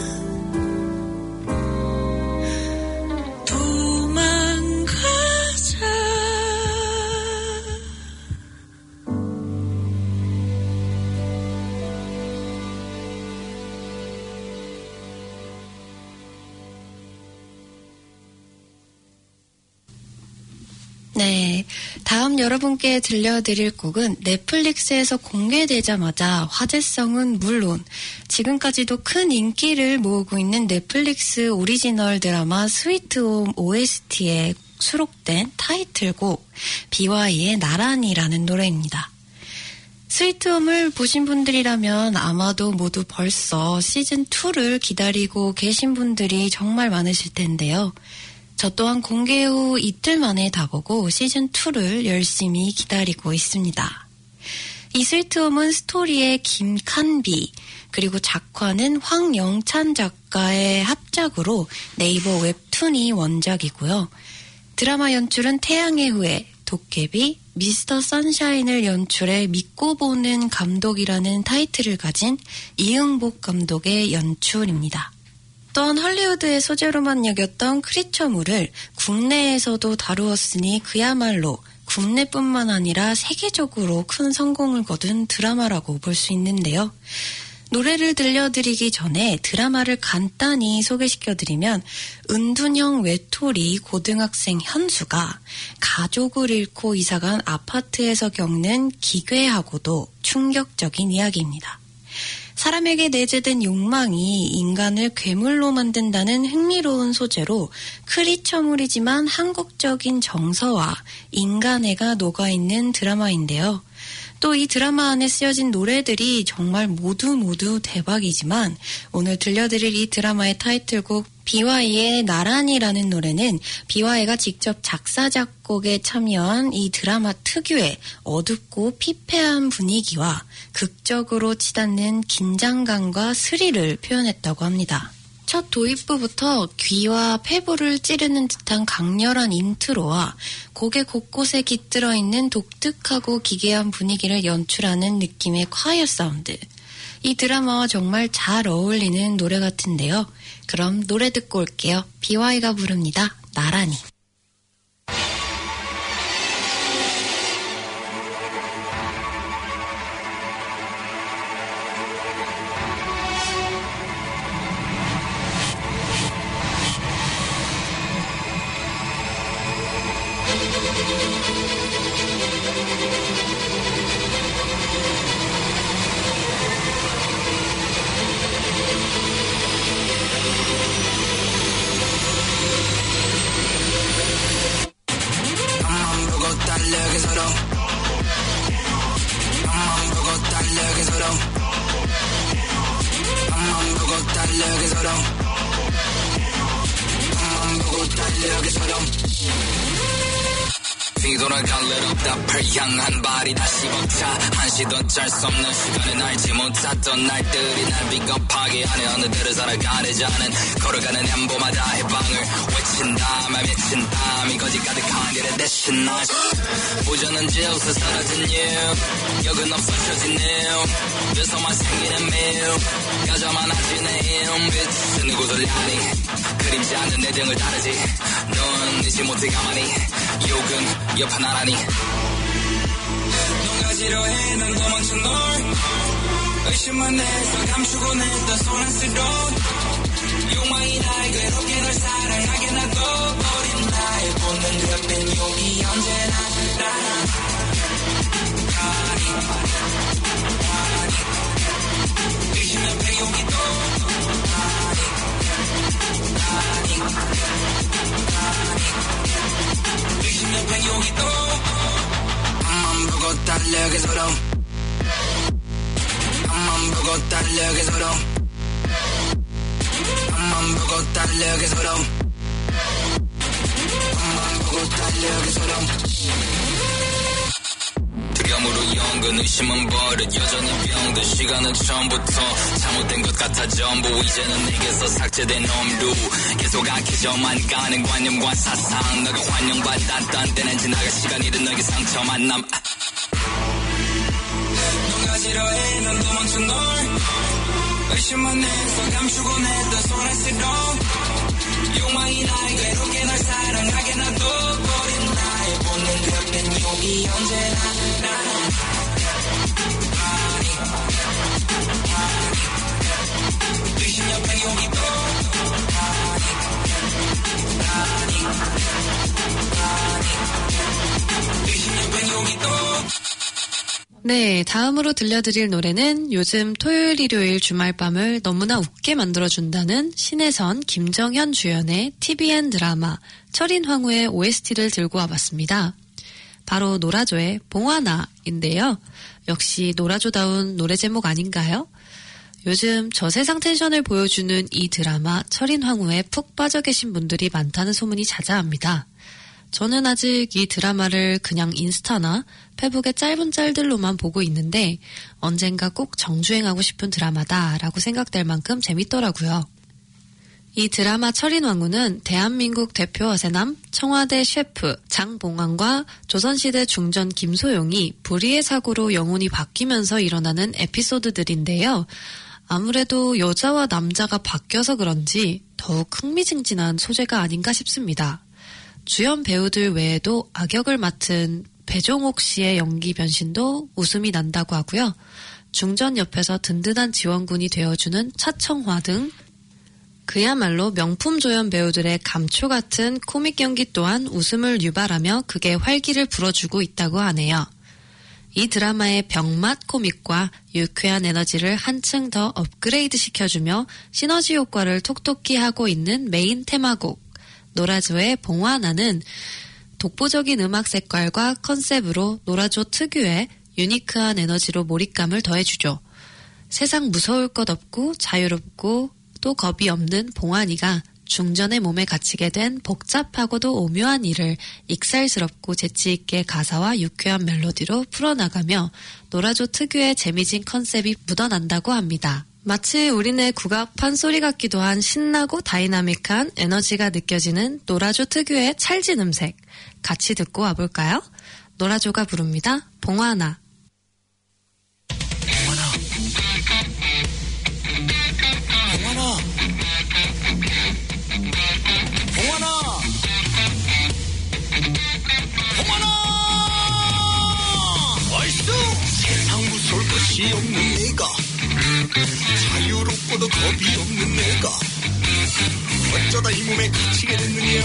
네, 다음 여러분께 들려드릴 곡은 넷플릭스에서 공개되자마자 화제성은 물론 지금까지도 큰 인기를 모으고 있는 넷플릭스 오리지널 드라마 스위트홈 오에스티에 수록된 타이틀곡 비와이의 나란히라는 노래입니다. 스위트홈을 보신 분들이라면 아마도 모두 벌써 시즌이를 기다리고 계신 분들이 정말 많으실 텐데요. 저 또한 공개 후 이틀 만에 다 보고 시즌이를 열심히 기다리고 있습니다. 이 스위트홈은 스토리의 김칸비, 그리고 작화는 황영찬 작가의 합작으로 네이버 웹툰이 원작이고요. 드라마 연출은 태양의 후예, 도깨비, 미스터 선샤인을 연출해 믿고 보는 감독이라는 타이틀을 가진 이응복 감독의 연출입니다. 또한 헐리우드의 소재로만 여겼던 크리처물을 국내에서도 다루었으니 그야말로 국내뿐만 아니라 세계적으로 큰 성공을 거둔 드라마라고 볼 수 있는데요. 노래를 들려드리기 전에 드라마를 간단히 소개시켜드리면 은둔형 외톨이 고등학생 현수가 가족을 잃고 이사간 아파트에서 겪는 기괴하고도 충격적인 이야기입니다. 사람에게 내재된 욕망이 인간을 괴물로 만든다는 흥미로운 소재로 크리처물이지만 한국적인 정서와 인간애가 녹아있는 드라마인데요. 또 이 드라마 안에 쓰여진 노래들이 정말 모두 모두 대박이지만 오늘 들려드릴 이 드라마의 타이틀곡 비와이의 나란히라는 노래는 비와이가 직접 작사 작곡에 참여한 이 드라마 특유의 어둡고 피폐한 분위기와 극적으로 치닫는 긴장감과 스릴을 표현했다고 합니다. 첫 도입부부터 귀와 폐부를 찌르는 듯한 강렬한 인트로와 곡의 곳곳에 깃들어 있는 독특하고 기괴한 분위기를 연출하는 느낌의 콰이어 사운드. 이 드라마와 정말 잘 어울리는 노래 같은데요. 그럼 노래 듣고 올게요. 비와이가 부릅니다. 나란히. 뒤돌아갈 일 없다 별 향한 발이 다시 벅차 한시도 짤 수 없는 시간을 알지 못했던 날들이 날 비겁하게 하네 어느들을 살아가려지 않은 걸어가는 햄보마다 해방을 외친 다음에 미친 땀이 거짓 가득한 길에 대신 날 보자는 지우서 사라진 you 역은 없어져진 new 그래서만 생기는 밀 가자만 하지 내힘 비치는 곳을 향해 그림지 않는 내 등을 따르지 넌 잊지 못해 가만히 욕은 옆에 나란히 너가 지루해 난 도망쳐 널 의심만 해서 감추곤 했던 소란스러운 욕망이 날 괴롭게 널 사랑하게 놔둬 어린 나의 본능 그릇된 욕이 언제나 나란히 나란히 의심 옆에 욕이 또 나란히 나란히 의심 옆에 욕이 또 앞만 보고 달려게 서로 앞만 보고 달려게 서로 앞만 보고 달려게 서로 앞만 보고 달려게 서로 두려움으로 연근 의심은 버릇 여전히 병든 시간은 처음부터 잘못된 것 같아 전부 이제는 내게서 삭제된 놈루 계속 악해져만 가는 관념과 사상 너가 환영받았던 때는 지나갈 시간이든 너에게 상처만 남 너가 누가 싫어해 넌 도망쳐 널 의심만 해서 감추곤 했던 손할수록 욕망이 날 괴롭게 널 사랑하게 놔둬 버린 나의 본능 그 옆엔 욕이 언제나 나 의심 옆에 욕이 또 의심 옆에 욕이 또 네, 다음으로 들려드릴 노래는 요즘 토요일, 일요일 주말밤을 너무나 웃게 만들어준다는 신혜선, 김정현 주연의 티비엔 드라마 철인황후의 오에스티를 들고 와봤습니다. 바로 노라조의 봉화나인데요. 역시 노라조다운 노래 제목 아닌가요? 요즘 저세상 텐션을 보여주는 이 드라마 철인황후에 푹 빠져 계신 분들이 많다는 소문이 자자합니다. 저는 아직 이 드라마를 그냥 인스타나 페북의 짧은 짤들로만 보고 있는데 언젠가 꼭 정주행하고 싶은 드라마다라고 생각될 만큼 재밌더라고요. 이 드라마 철인왕후는 대한민국 대표 어세남 청와대 셰프 장봉환과 조선시대 중전 김소용이 불의의 사고로 영혼이 바뀌면서 일어나는 에피소드들인데요. 아무래도 여자와 남자가 바뀌어서 그런지 더욱 흥미진진한 소재가 아닌가 싶습니다. 주연 배우들 외에도 악역을 맡은 배종옥 씨의 연기 변신도 웃음이 난다고 하고요. 중전 옆에서 든든한 지원군이 되어주는 차청화 등 그야말로 명품 조연 배우들의 감초 같은 코믹 연기 또한 웃음을 유발하며 극의 활기를 불어주고 있다고 하네요. 이 드라마의 병맛 코믹과 유쾌한 에너지를 한층 더 업그레이드 시켜주며 시너지 효과를 톡톡히 하고 있는 메인 테마곡 노라조의 봉화나는 독보적인 음악 색깔과 컨셉으로 노라조 특유의 유니크한 에너지로 몰입감을 더해주죠. 세상 무서울 것 없고 자유롭고 또 겁이 없는 봉환이가 중전의 몸에 갇히게 된 복잡하고도 오묘한 일을 익살스럽고 재치있게 가사와 유쾌한 멜로디로 풀어나가며 노라조 특유의 재미진 컨셉이 묻어난다고 합니다. 마치 우리네 국악 판소리 같기도 한 신나고 다이나믹한 에너지가 느껴지는 노라조 특유의 찰진 음색 같이 듣고 와볼까요? 노라조가 부릅니다. 봉화나. 봉화나 봉화나 봉화나 얼쑤 세상 무서울 것이 없는 내가 자유롭고도 겁이 없는 내가 어쩌다 이 몸에 갇히게 됐느냐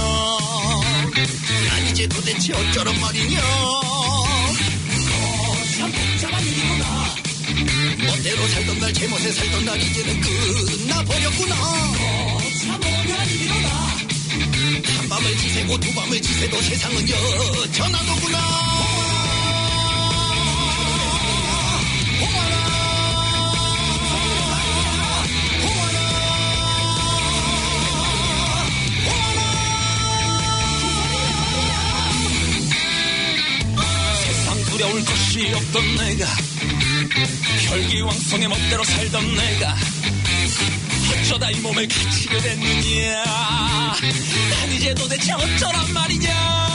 난 이제 도대체 어쩌란 말이냐 참 복잡한 일이구나 멋대로 살던 날 제멋에 살던 날 이제는 끝나버렸구나 참 어려운 일이구나 한 밤을 지새고 두 밤을 지새도 세상은 여전하더구나 두려울 것이 없던 내가 혈기왕성의 멋대로 살던 내가 어쩌다 이 몸을 갇히게 됐느냐 난 이제 도대체 어쩌란 말이냐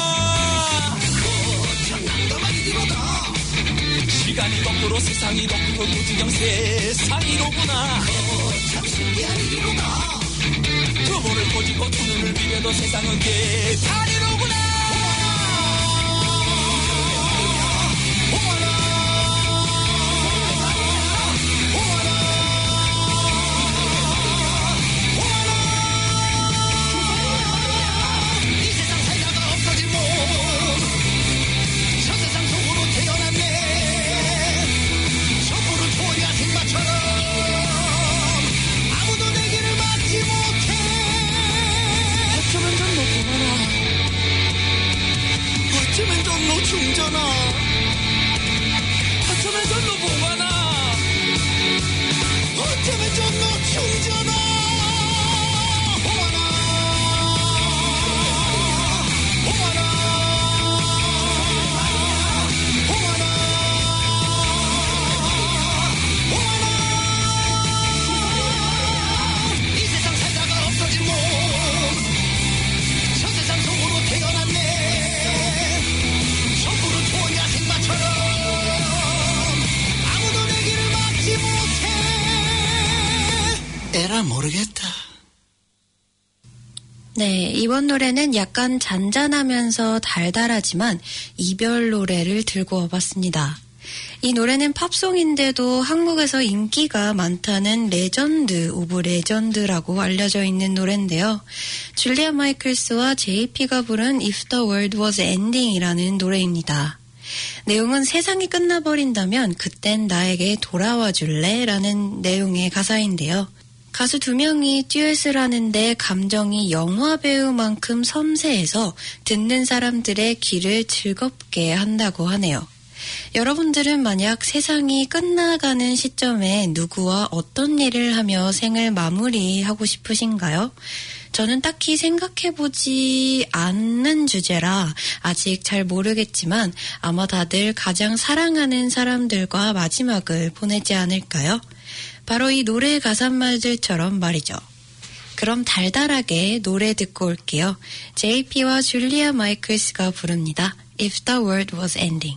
거참 난감한 일이로다 시간이 거꾸로 세상이 거꾸로 무지경 세상이로구나 거참 신기한 일이로다 두 몸을 꼬집고 두 눈을 비벼도 세상은 개판이로구나 충전아 어쩌면 전노 봉하나 어쩌면 전노 충전아 봉하나 봉하나 봉하나 봉하나 이 세상 살다가 없어진 몸 저 세상 속으로 태어났네 모르겠다. 네, 이번 노래는 약간 잔잔하면서 달달하지만 이별 노래를 들고 와봤습니다. 이 노래는 팝송인데도 한국에서 인기가 많다는 레전드 오브 레전드라고 알려져 있는 노래인데요. 줄리아 마이클스와 제이피가 부른 If the World Was Ending이라는 노래입니다. 내용은 세상이 끝나버린다면 그땐 나에게 돌아와 줄래? 라는 내용의 가사인데요. 가수 두 명이 듀엣을 하는데 감정이 영화배우만큼 섬세해서 듣는 사람들의 귀를 즐겁게 한다고 하네요. 여러분들은 만약 세상이 끝나가는 시점에 누구와 어떤 일을 하며 생을 마무리하고 싶으신가요? 저는 딱히 생각해보지 않는 주제라 아직 잘 모르겠지만 아마 다들 가장 사랑하는 사람들과 마지막을 보내지 않을까요? 바로 이 노래 가사말들처럼 말이죠. 그럼 달달하게 노래 듣고 올게요. 제이피와 줄리아 마이클스가 부릅니다. If the World Was Ending.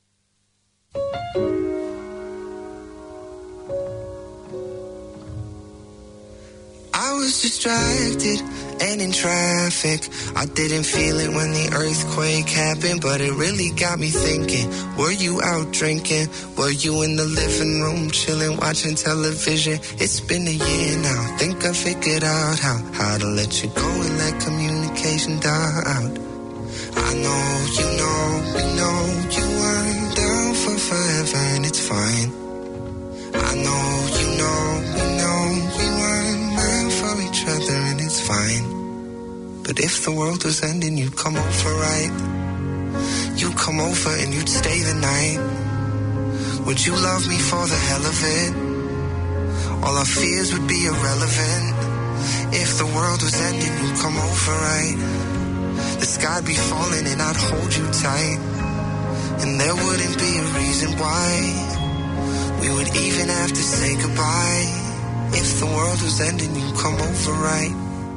I was distracted and in traffic. I didn't feel it when the earthquake happened, but it really got me thinking. Were you out drinking? Were you in the living room chilling, watching television? It's been a year now. Think I figured out how how to let you go and let communication die out. I know, you know, we know you weren't down for forever, and it's fine. I know, you know, we know we weren't meant for each other, and it's fine. But if the world was ending, you'd come over, right? You'd come over and you'd stay the night. Would you love me for the hell of it? All our fears would be irrelevant. If the world was ending, you'd come over, right? The sky'd be falling and I'd hold you tight. And there wouldn't be a reason why we would even have to say goodbye. If the world was ending, you'd come over, right?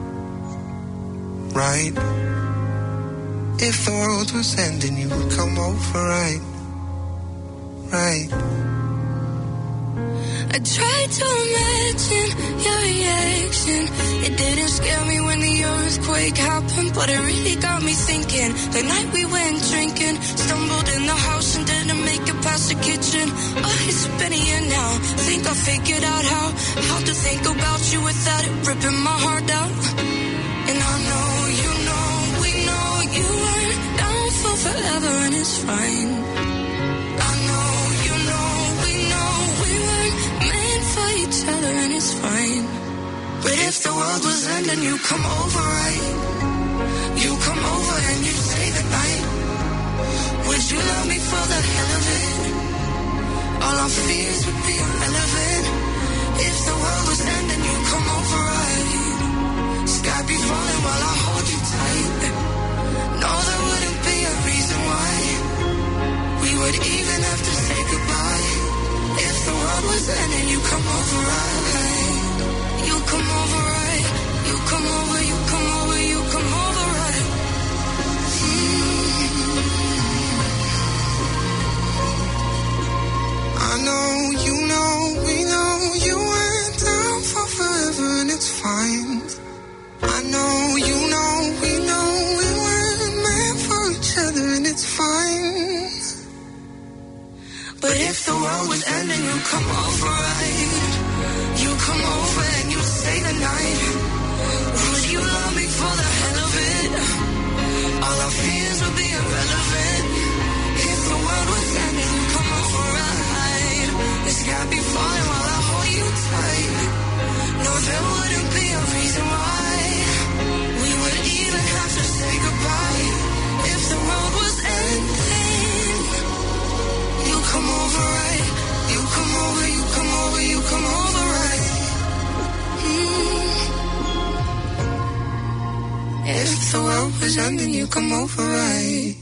Right? If the world was ending, you would come over, right? Right? I tried to imagine your reaction. It didn't scare me when the earthquake happened, but it really got me thinking. The night we went drinking, stumbled in the house and didn't make it past the kitchen. Oh, it's been a year now. Think I figured out how how to think about you without it ripping my heart out. And I know, you know, we know you weren't down for forever, and it's fine. I know, you know, we know we weren't meant for each other, and it's fine. But if the world was ending, you come over, right? You come over and you stay the night. Would you love me for the hell of it? All our fears would be irrelevant. If the world was ending, you come over, right? Sky be falling while I hold you tight. No, there wouldn't be a reason why we would even have to say goodbye. If the world was ending, you come over, right? You come over, right? You come over, you come over, you come over, right? Mm. I know, you know, we know you went down for forever, and it's fine. I know, you know, we know we weren't meant for each other, and it's fine. But if the world was ending, you come over, right? You come over and you stay the night. Would you love me for the hell of it? All our fears would be irrelevant. If the world was ending, you come over, right? The sky be falling while I hold you tight. No, there wouldn't be a reason why we would even have to say goodbye. If the world was ending, you come over, right? You come over, you come over, you come over, right? Mm. If the world was ending, you come over, right?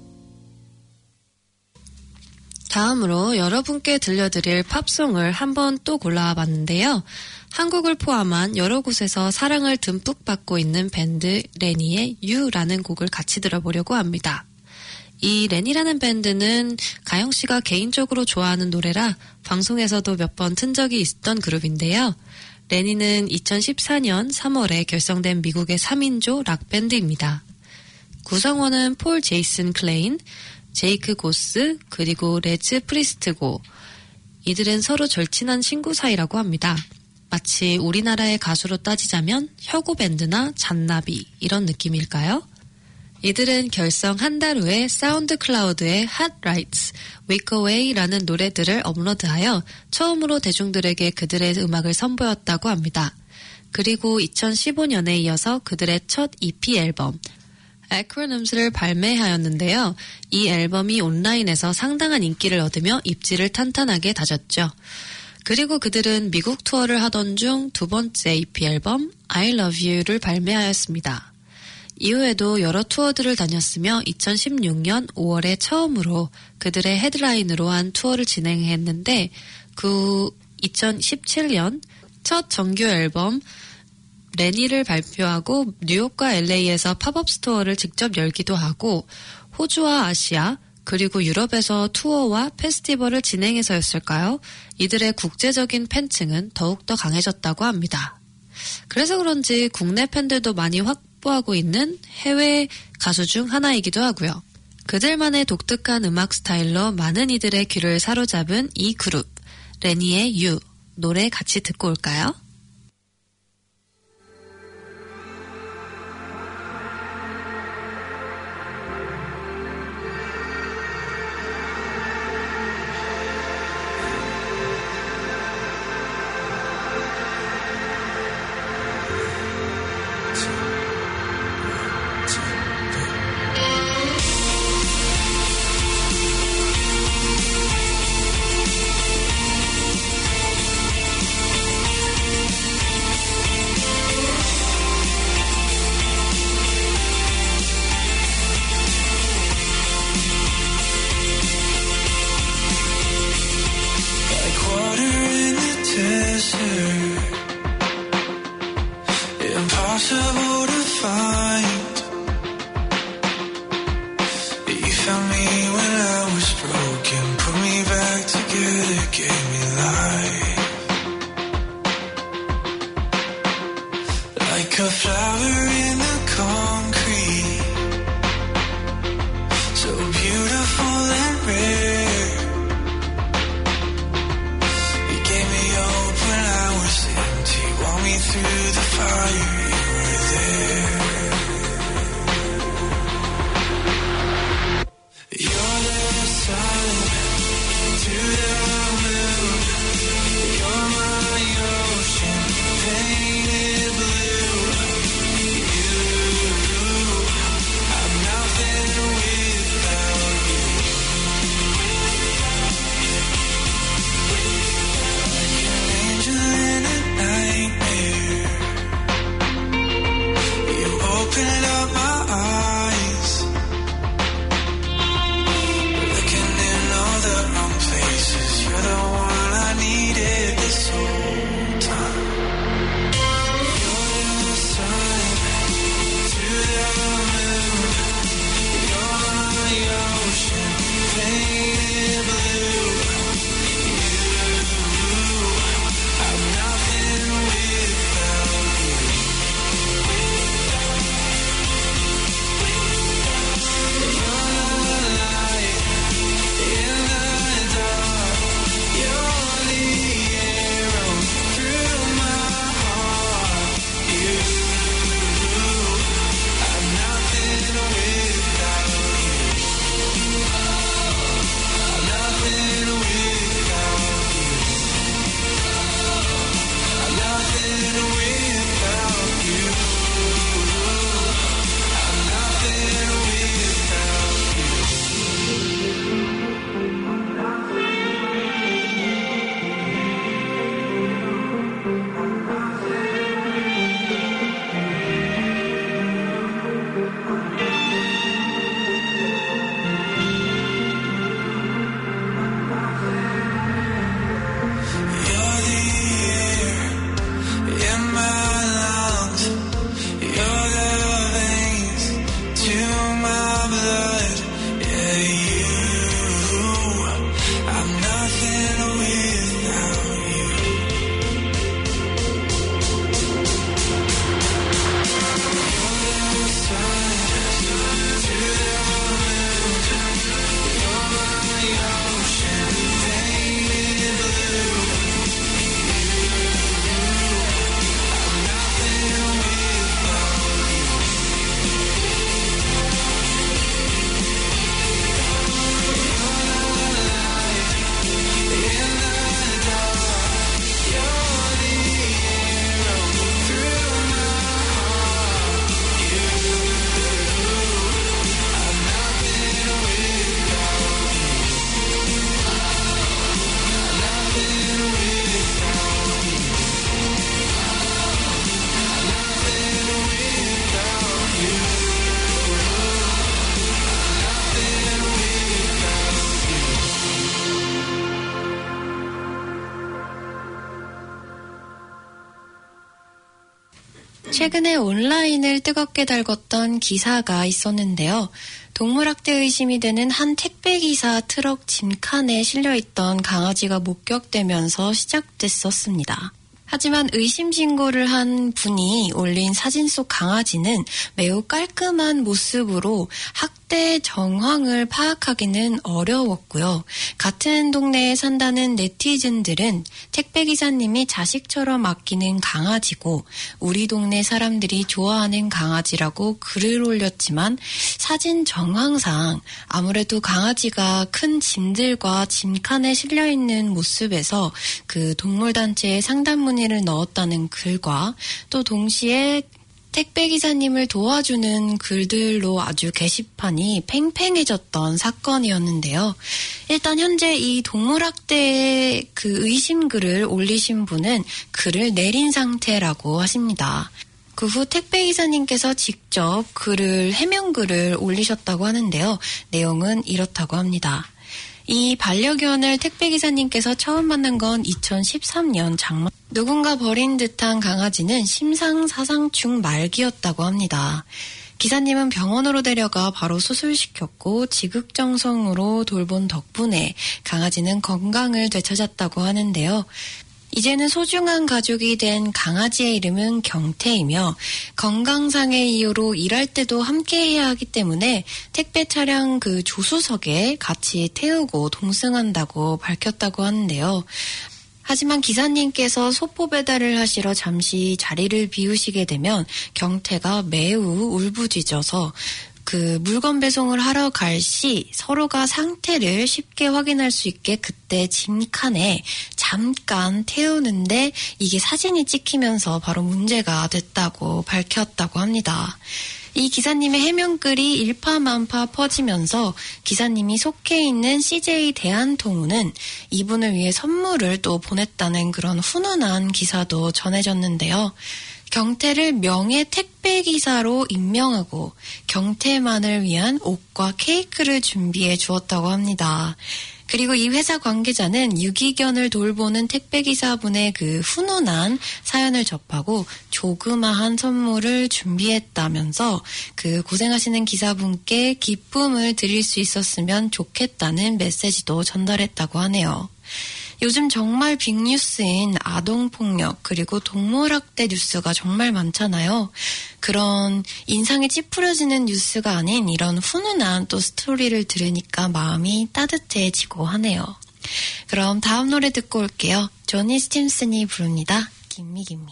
다음으로 여러분께 들려드릴 팝송을 한번 또 골라봤는데요. 한국을 포함한 여러 곳에서 사랑을 듬뿍 받고 있는 밴드 레니의 유라는 곡을 같이 들어보려고 합니다. 이 레니라는 밴드는 가영씨가 개인적으로 좋아하는 노래라 방송에서도 몇 번 튼 적이 있었던 그룹인데요. 레니는 이천십사 년 삼월에 결성된 미국의 삼 인조 락밴드입니다. 구성원은 폴 제이슨 클레인, 제이크 고스, 그리고 레즈 프리스트고, 이들은 서로 절친한 친구 사이라고 합니다. 마치 우리나라의 가수로 따지자면 혁오밴드나 잔나비 이런 느낌일까요? 이들은 결성 한 달 후에 사운드 클라우드의 Hot Lights, Wake Away라는 노래들을 업로드하여 처음으로 대중들에게 그들의 음악을 선보였다고 합니다. 그리고 이천십오 년에 이어서 그들의 첫 이피 앨범 Acronyms를 발매하였는데요. 이 앨범이 온라인에서 상당한 인기를 얻으며 입지를 탄탄하게 다졌죠. 그리고 그들은 미국 투어를 하던 중 두 번째 이피 앨범 I Love You를 발매하였습니다. 이후에도 여러 투어들을 다녔으며 이천십육 년 오월에 처음으로 그들의 헤드라인으로 한 투어를 진행했는데 그 이천십칠 년 첫 정규 앨범 레니를 발표하고 뉴욕과 엘에이에서 팝업 스토어를 직접 열기도 하고 호주와 아시아 그리고 유럽에서 투어와 페스티벌을 진행해서였을까요? 이들의 국제적인 팬층은 더욱더 강해졌다고 합니다. 그래서 그런지 국내 팬들도 많이 확보하고 있는 해외 가수 중 하나이기도 하고요. 그들만의 독특한 음악 스타일로 많은 이들의 귀를 사로잡은 이 그룹, 레니의 You, 노래 같이 듣고 올까요? Impossible to find. You found me when I was broken, put me back together, gave me life. Like a flower in the concrete, so beautiful and rare. You gave me hope when I was empty, walked me through the fire. You're the sun to the moon. 최근에 온라인을 뜨겁게 달궜던 기사가 있었는데요. 동물학대 의심이 되는 한 택배기사 트럭 짐칸에 실려있던 강아지가 목격되면서 시작됐었습니다. 하지만 의심 신고를 한 분이 올린 사진 속 강아지는 매우 깔끔한 모습으로 학대 정황을 파악하기는 어려웠고요. 같은 동네에 산다는 네티즌들은 택배기사님이 자식처럼 아끼는 강아지고 우리 동네 사람들이 좋아하는 강아지라고 글을 올렸지만 사진 정황상 아무래도 강아지가 큰 짐들과 짐칸에 실려있는 모습에서 그 동물단체의 상담문 을 넣었다는 글과 또 동시에 택배기사님을 도와주는 글들로 아주 게시판이 팽팽해졌던 사건이었는데요. 일단 현재 이 동물학대의 그 의심글을 올리신 분은 글을 내린 상태라고 하십니다. 그 후 택배기사님께서 직접 글을 해명글을 올리셨다고 하는데요. 내용은 이렇다고 합니다. 이 반려견을 택배기사님께서 처음 만난 건 이천십삼 년 장마. 누군가 버린 듯한 강아지는 심상사상충 말기였다고 합니다. 기사님은 병원으로 데려가 바로 수술시켰고 지극정성으로 돌본 덕분에 강아지는 건강을 되찾았다고 하는데요. 이제는 소중한 가족이 된 강아지의 이름은 경태이며 건강상의 이유로 일할 때도 함께 해야 하기 때문에 택배 차량 그 조수석에 같이 태우고 동승한다고 밝혔다고 하는데요. 하지만 기사님께서 소포 배달을 하시러 잠시 자리를 비우시게 되면 경태가 매우 울부짖어서 그 물건 배송을 하러 갈 시 서로가 상태를 쉽게 확인할 수 있게 그때 짐칸에 잠깐 태우는데 이게 사진이 찍히면서 바로 문제가 됐다고 밝혔다고 합니다. 이 기사님의 해명글이 일파만파 퍼지면서 기사님이 속해 있는 씨제이 대한통운은 이분을 위해 선물을 또 보냈다는 그런 훈훈한 기사도 전해졌는데요. 경태를 명예 택배기사로 임명하고 경태만을 위한 옷과 케이크를 준비해 주었다고 합니다. 그리고 이 회사 관계자는 유기견을 돌보는 택배기사분의 그 훈훈한 사연을 접하고 조그마한 선물을 준비했다면서 그 고생하시는 기사분께 기쁨을 드릴 수 있었으면 좋겠다는 메시지도 전달했다고 하네요. 요즘 정말 빅뉴스인 아동폭력 그리고 동물학대 뉴스가 정말 많잖아요. 그런 인상이 찌푸려지는 뉴스가 아닌 이런 훈훈한 또 스토리를 들으니까 마음이 따뜻해지고 하네요. 그럼 다음 노래 듣고 올게요. 조니 스팀슨이 부릅니다. 김미 김미.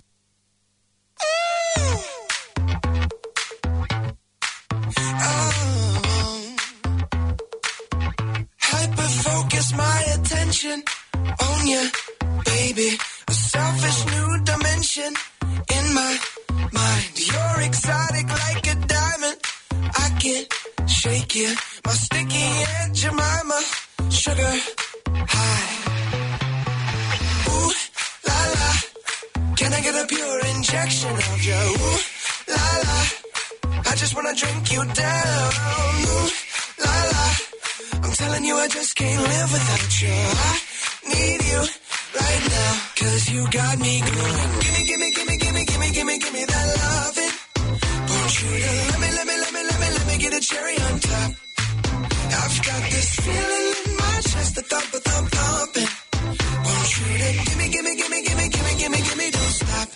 Focus my attention on you, baby. A selfish new dimension in my mind. You're exotic like a diamond. I can't shake you. My sticky Aunt Jemima, sugar high. Ooh, la la. Can I get a pure injection of you? Ooh, la la. I just wanna drink you down. Ooh, la la. I'm telling you I just can't live without you. I need you right now, cause you got me going. Gimme, gimme, gimme, gimme, gimme, gimme, gimme that loving. Want you to let me, let me, let me, let me, let me get a cherry on top. I've got this feeling in my chest, the thump, the thump, thumping. Want you to gimme, gimme, gimme, gimme, gimme, gimme, gimme, don't stop.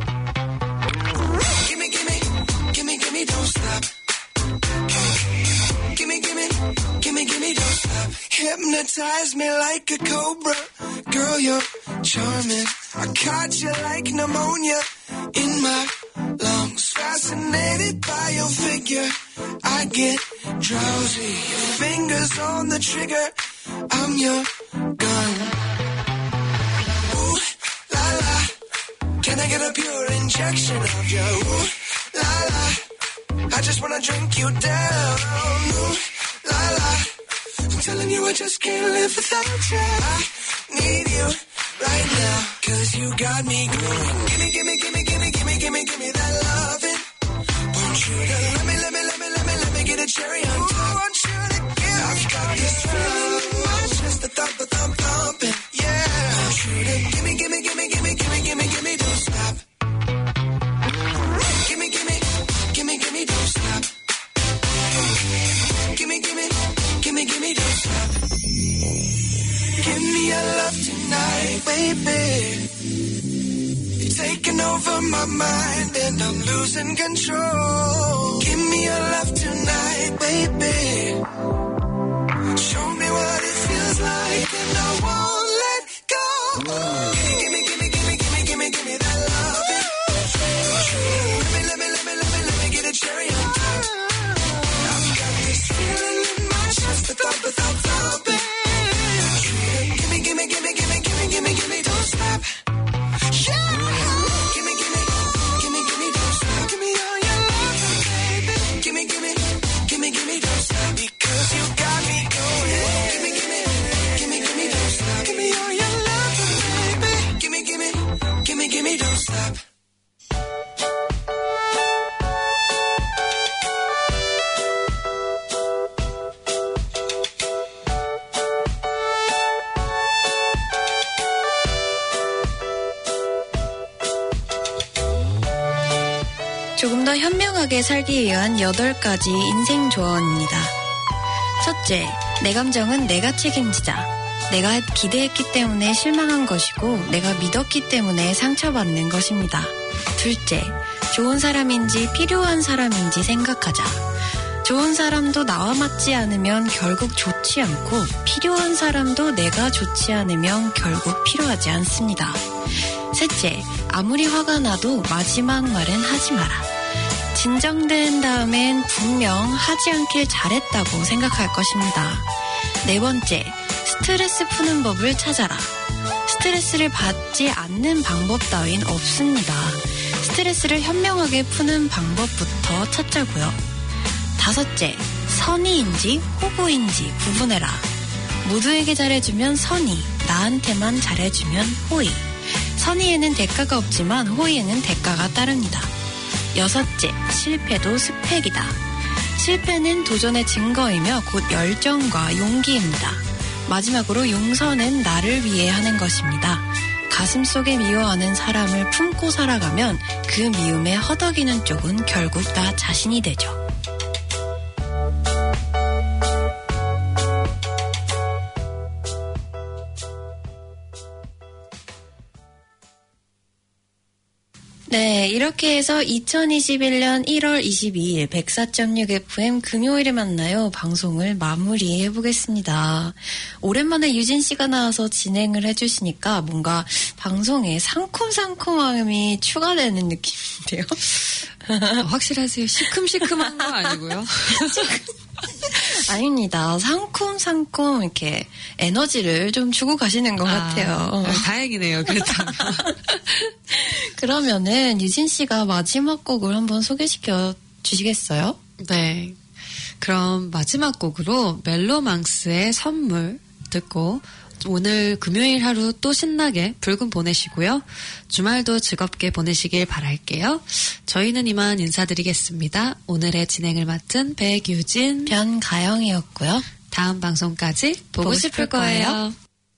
Gimme, gimme, gimme, gimme, don't stop. Gimme, gimme, gimme, gimme, don't stop. Hypnotize me like a cobra. Girl, you're charming. I caught you like pneumonia in my lungs. Fascinated by your figure. I get drowsy. Fingers on the trigger. I'm your gun. Ooh, la la. Can I get a pure injection of you? Ooh, la la. I just wanna drink you down. Ooh, la la. I'm telling you I just can't live without you. I need you right now, cause you got me going. Gimme, gimme, gimme, gimme, gimme, gimme, gimme that loving. Want you to let me, let me, let me, let me, let me get a cherry on top. Ooh, want you to give I've got this feeling in my chest, the thump, the thump, thumping. Yeah. Want you to gimme, gimme, gimme, gimme, gimme, gimme, gimme, don't stop. tonight, baby. You're taking over my mind and I'm losing control. Give me your love tonight, baby. Show me what it feels like and I won't let go. Gimme, gimme, gimme, gimme, gimme, gimme, gimme that love. Let me, let me, let me, let me, let me get a cherry on top. I've got this feeling in my chest, the thought without stopping. Gimme, gimme, gimme, gimme, gimme, gimme, gimme, don't stop. Yeah. Gimme, gimme, gimme, gimme, don't stop. Give me all your love, baby. Gimme, gimme, gimme, gimme, don't stop. Because you got me going. Gimme, gimme, gimme, gimme, don't stop. Give me all your love, baby. Gimme, gimme, gimme, gimme, don't stop. 조금 더 현명하게 살기 위한 여덟 가지 인생 조언입니다. 첫째, 내 감정은 내가 책임지자. 내가 기대했기 때문에 실망한 것이고 내가 믿었기 때문에 상처받는 것입니다. 둘째, 좋은 사람인지 필요한 사람인지 생각하자. 좋은 사람도 나와 맞지 않으면 결국 좋지 않고 필요한 사람도 내가 좋지 않으면 결국 필요하지 않습니다. 셋째, 아무리 화가 나도 마지막 말은 하지 마라. 진정된 다음엔 분명 하지 않길 잘했다고 생각할 것입니다. 네 번째, 스트레스 푸는 법을 찾아라. 스트레스를 받지 않는 방법 따윈 없습니다. 스트레스를 현명하게 푸는 방법부터 찾자고요. 다섯째, 선의인지 호구인지 구분해라. 모두에게 잘해주면 선의, 나한테만 잘해주면 호의. 선의에는 대가가 없지만 호의에는 대가가 따릅니다. 여섯째, 실패도 스펙이다. 실패는 도전의 증거이며 곧 열정과 용기입니다. 마지막으로 용서는 나를 위해 하는 것입니다. 가슴속에 미워하는 사람을 품고 살아가면 그 미움에 허덕이는 쪽은 결국 나 자신이 되죠. 네, 이렇게 해서 이천이십일년 일월 이십이일 백사 점 육 에프엠 금요일에 만나요 방송을 마무리해보겠습니다. 오랜만에 유진 씨가 나와서 진행을 해주시니까 뭔가 방송에 상콤상콤함이 추가되는 느낌인데요. 확실하세요? 시큼시큼한 거 아니고요? 아닙니다. 상콤상콤 이렇게 에너지를 좀 주고 가시는 것 아, 같아요. 다행이네요. 그렇다면. 그러면은 유진 씨가 마지막 곡을 한번 소개시켜 주시겠어요? 네. 그럼 마지막 곡으로 멜로망스의 선물 듣고 오늘 금요일 하루 또 신나게 불금 보내시고요. 주말도 즐겁게 보내시길 바랄게요. 저희는 이만 인사드리겠습니다. 오늘의 진행을 맡은 백유진, 변가영이었고요. 다음 방송까지 보고, 보고 싶을 거예요. 거예요.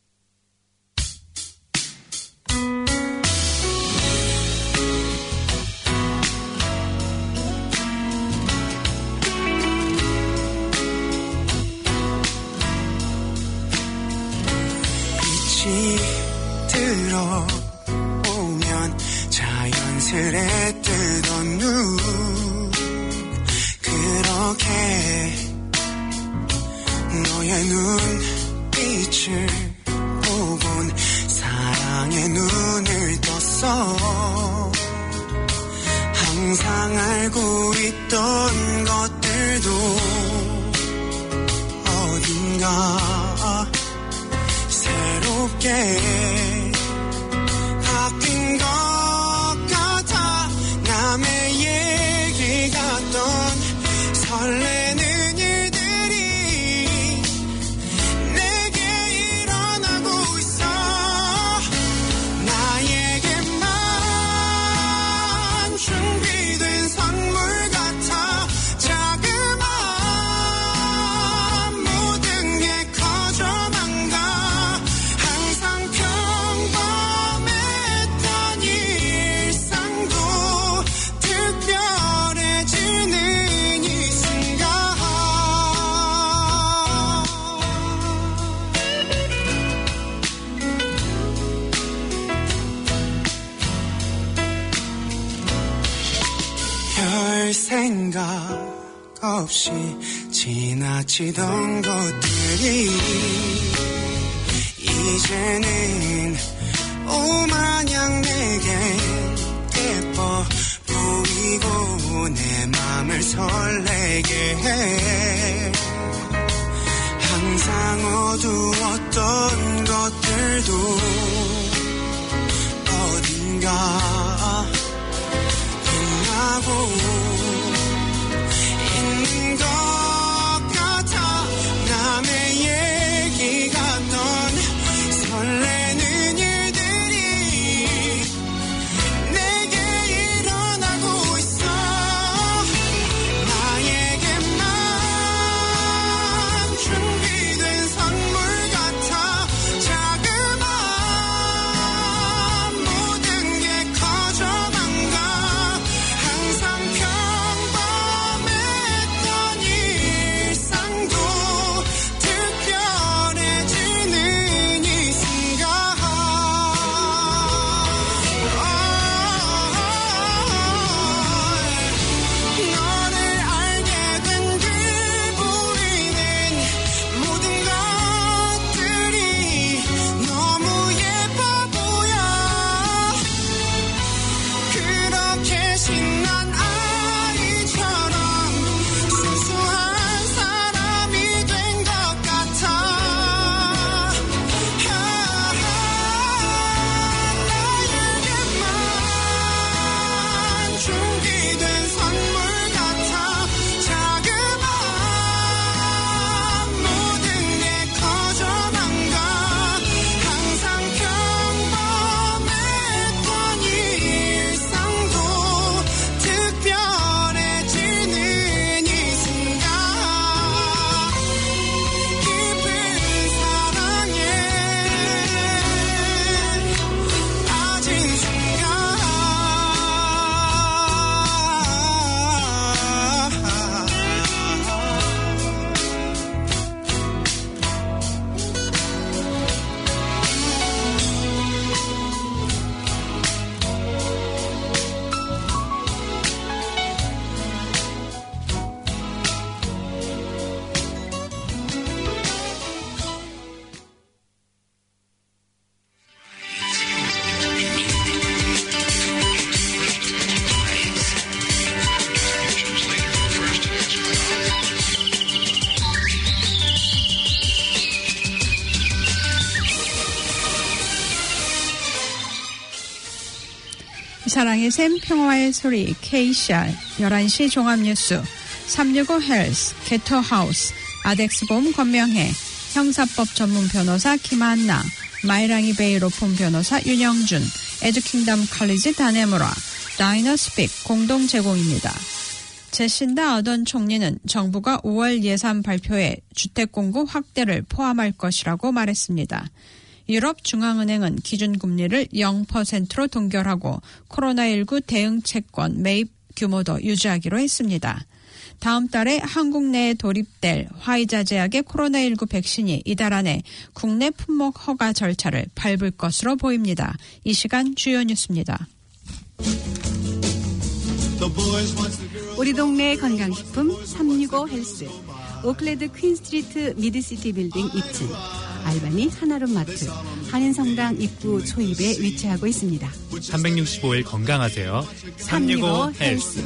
들어오면 자연스레 뜨던 눈 그렇게 너의 눈빛을 보곤 사랑의 눈을 떴어. 항상 알고 있던 것들도 어딘가 새롭게 바뀐 것 같아. 남의 얘기 같던 설레는 일들이 내게 일어나고 있어. 나에게만 준비된 선물 같아. 자그마한 모든 게 커져만 가. 항상 편 없이 지나치던 것들이 이제는 오마냥 내게 예뻐 보이고 내 맘을 설레게 해. 항상 어두웠던 것들도 어딘가 빛나고 있는 것 같아. 남의 얘기 같던 설레는 일들이 내게 일어나고 있어. 나에게만 준비된 선물 같아. 자그마한 모든 게 커져만 가. 항상 평범했던 일상도 특별해지는 이 순간. 너를 알게 된 그 보이는 모든 것들이 너무 예뻐 보여. 그렇게 신난 아이처럼 순수한 사람이 된 것 같아. 나에게만 준비된 선물 같아. 자그마한 모든 게 커져만 가. 항상 평범했던 일상도 특별해지는 이 순간. 깊은 사랑에 빠진 순간. 사랑의 샘 평화의 소리 케이씨알 열한 시 종합뉴스 삼육오 헬스 개토하우스 아덱스보험 권명회 형사법 전문 변호사 김한나 마이랑이 베이로폰 변호사 윤영준 에듀킹덤 칼리지 다네무라 다이너스픽 공동 제공입니다. 제신다 아던 총리는 정부가 오월 예산 발표에 주택공급 확대를 포함할 것이라고 말했습니다. 유럽중앙은행은 기준금리를 영 퍼센트로 동결하고 코로나십구 대응 채권 매입 규모도 유지하기로 했습니다. 다음 달에 한국 내에 도입될 화이자 제약의 코로나십구 백신이 이달 안에 국내 품목 허가 절차를 밟을 것으로 보입니다. 이 시간 주요 뉴스입니다. 우리 동네 건강식품 삼육오 헬스 오클랜드 퀸스트리트 미드시티 빌딩 이 층 알바니 하나룸마트 한인성당 입구 초입에 위치하고 있습니다. 삼백육십오 일 건강하세요. 삼육오 헬스.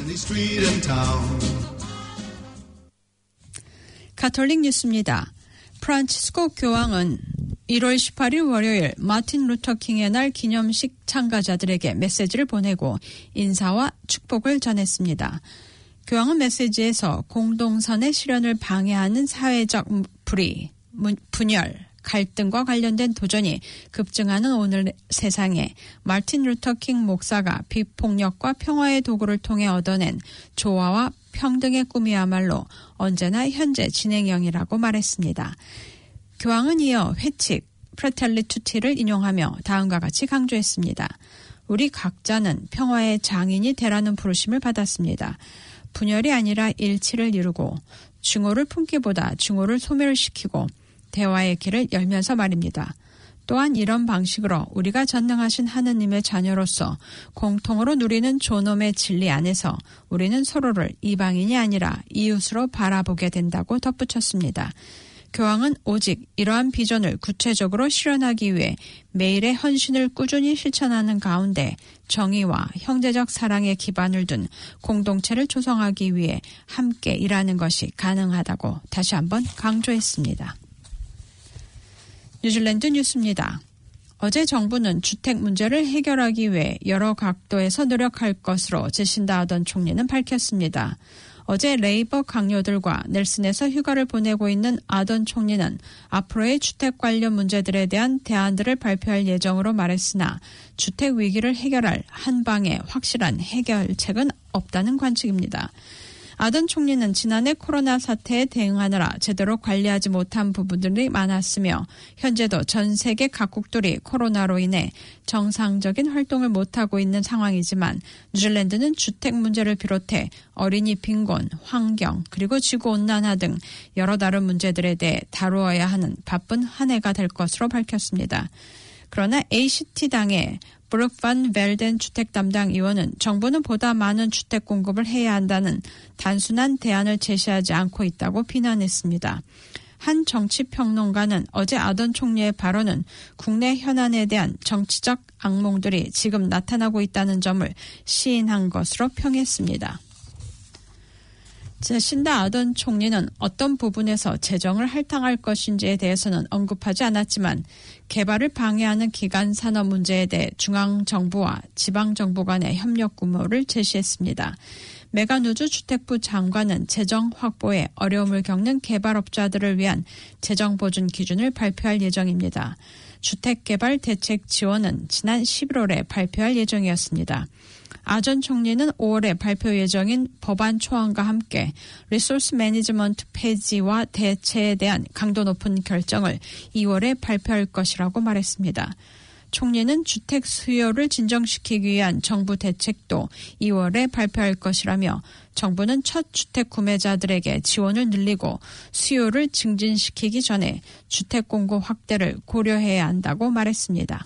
가톨릭 뉴스입니다. 프란치스코 교황은 일월 십팔일 월요일 마틴 루터킹의 날 기념식 참가자들에게 메시지를 보내고 인사와 축복을 전했습니다. 교황은 메시지에서 공동선의 실현을 방해하는 사회적 불의, 분열, 갈등과 관련된 도전이 급증하는 오늘 세상에 마틴 루터킹 목사가 비폭력과 평화의 도구를 통해 얻어낸 조화와 평등의 꿈이야말로 언제나 현재 진행형이라고 말했습니다. 교황은 이어 회칙 프레텔리 투티를 인용하며 다음과 같이 강조했습니다. 우리 각자는 평화의 장인이 되라는 부르심을 받았습니다. 분열이 아니라 일치를 이루고 증오를 품기보다 증오를 소멸시키고 대화의 길을 열면서 말입니다. 또한 이런 방식으로 우리가 전능하신 하느님의 자녀로서 공통으로 누리는 존엄의 진리 안에서 우리는 서로를 이방인이 아니라 이웃으로 바라보게 된다고 덧붙였습니다. 교황은 오직 이러한 비전을 구체적으로 실현하기 위해 매일의 헌신을 꾸준히 실천하는 가운데 정의와 형제적 사랑에 기반을 둔 공동체를 조성하기 위해 함께 일하는 것이 가능하다고 다시 한번 강조했습니다. 뉴질랜드 뉴스입니다. 어제 정부는 주택 문제를 해결하기 위해 여러 각도에서 노력할 것으로 제신다 아던 총리는 밝혔습니다. 어제 레이버 강요들과 넬슨에서 휴가를 보내고 있는 아던 총리는 앞으로의 주택 관련 문제들에 대한 대안들을 발표할 예정으로 말했으나 주택 위기를 해결할 한 방의 확실한 해결책은 없다는 관측입니다. 아던 총리는 지난해 코로나 사태에 대응하느라 제대로 관리하지 못한 부분들이 많았으며 현재도 전 세계 각국들이 코로나로 인해 정상적인 활동을 못하고 있는 상황이지만 뉴질랜드는 주택 문제를 비롯해 어린이 빈곤, 환경, 그리고 지구온난화 등 여러 다른 문제들에 대해 다루어야 하는 바쁜 한 해가 될 것으로 밝혔습니다. 그러나 에이씨티당의 브룩 반 벨덴 주택 담당 의원은 정부는 보다 많은 주택 공급을 해야 한다는 단순한 대안을 제시하지 않고 있다고 비난했습니다. 한 정치평론가는 어제 아던 총리의 발언은 국내 현안에 대한 정치적 악몽들이 지금 나타나고 있다는 점을 시인한 것으로 평했습니다. 제신다 아던 총리는 어떤 부분에서 재정을 할당할 것인지에 대해서는 언급하지 않았지만 개발을 방해하는 기간 산업 문제에 대해 중앙정부와 지방정부 간의 협력 규모를 제시했습니다. 메가누즈 주택부 장관은 재정 확보에 어려움을 겪는 개발업자들을 위한 재정 보증 기준을 발표할 예정입니다. 주택개발 대책 지원은 지난 십일월에 발표할 예정이었습니다. 아 전 총리는 오월에 발표 예정인 법안 초안과 함께 리소스 매니지먼트 폐지와 대체에 대한 강도 높은 결정을 이월에 발표할 것이라고 말했습니다. 총리는 주택 수요를 진정시키기 위한 정부 대책도 이월에 발표할 것이라며 정부는 첫 주택 구매자들에게 지원을 늘리고 수요를 증진시키기 전에 주택 공급 확대를 고려해야 한다고 말했습니다.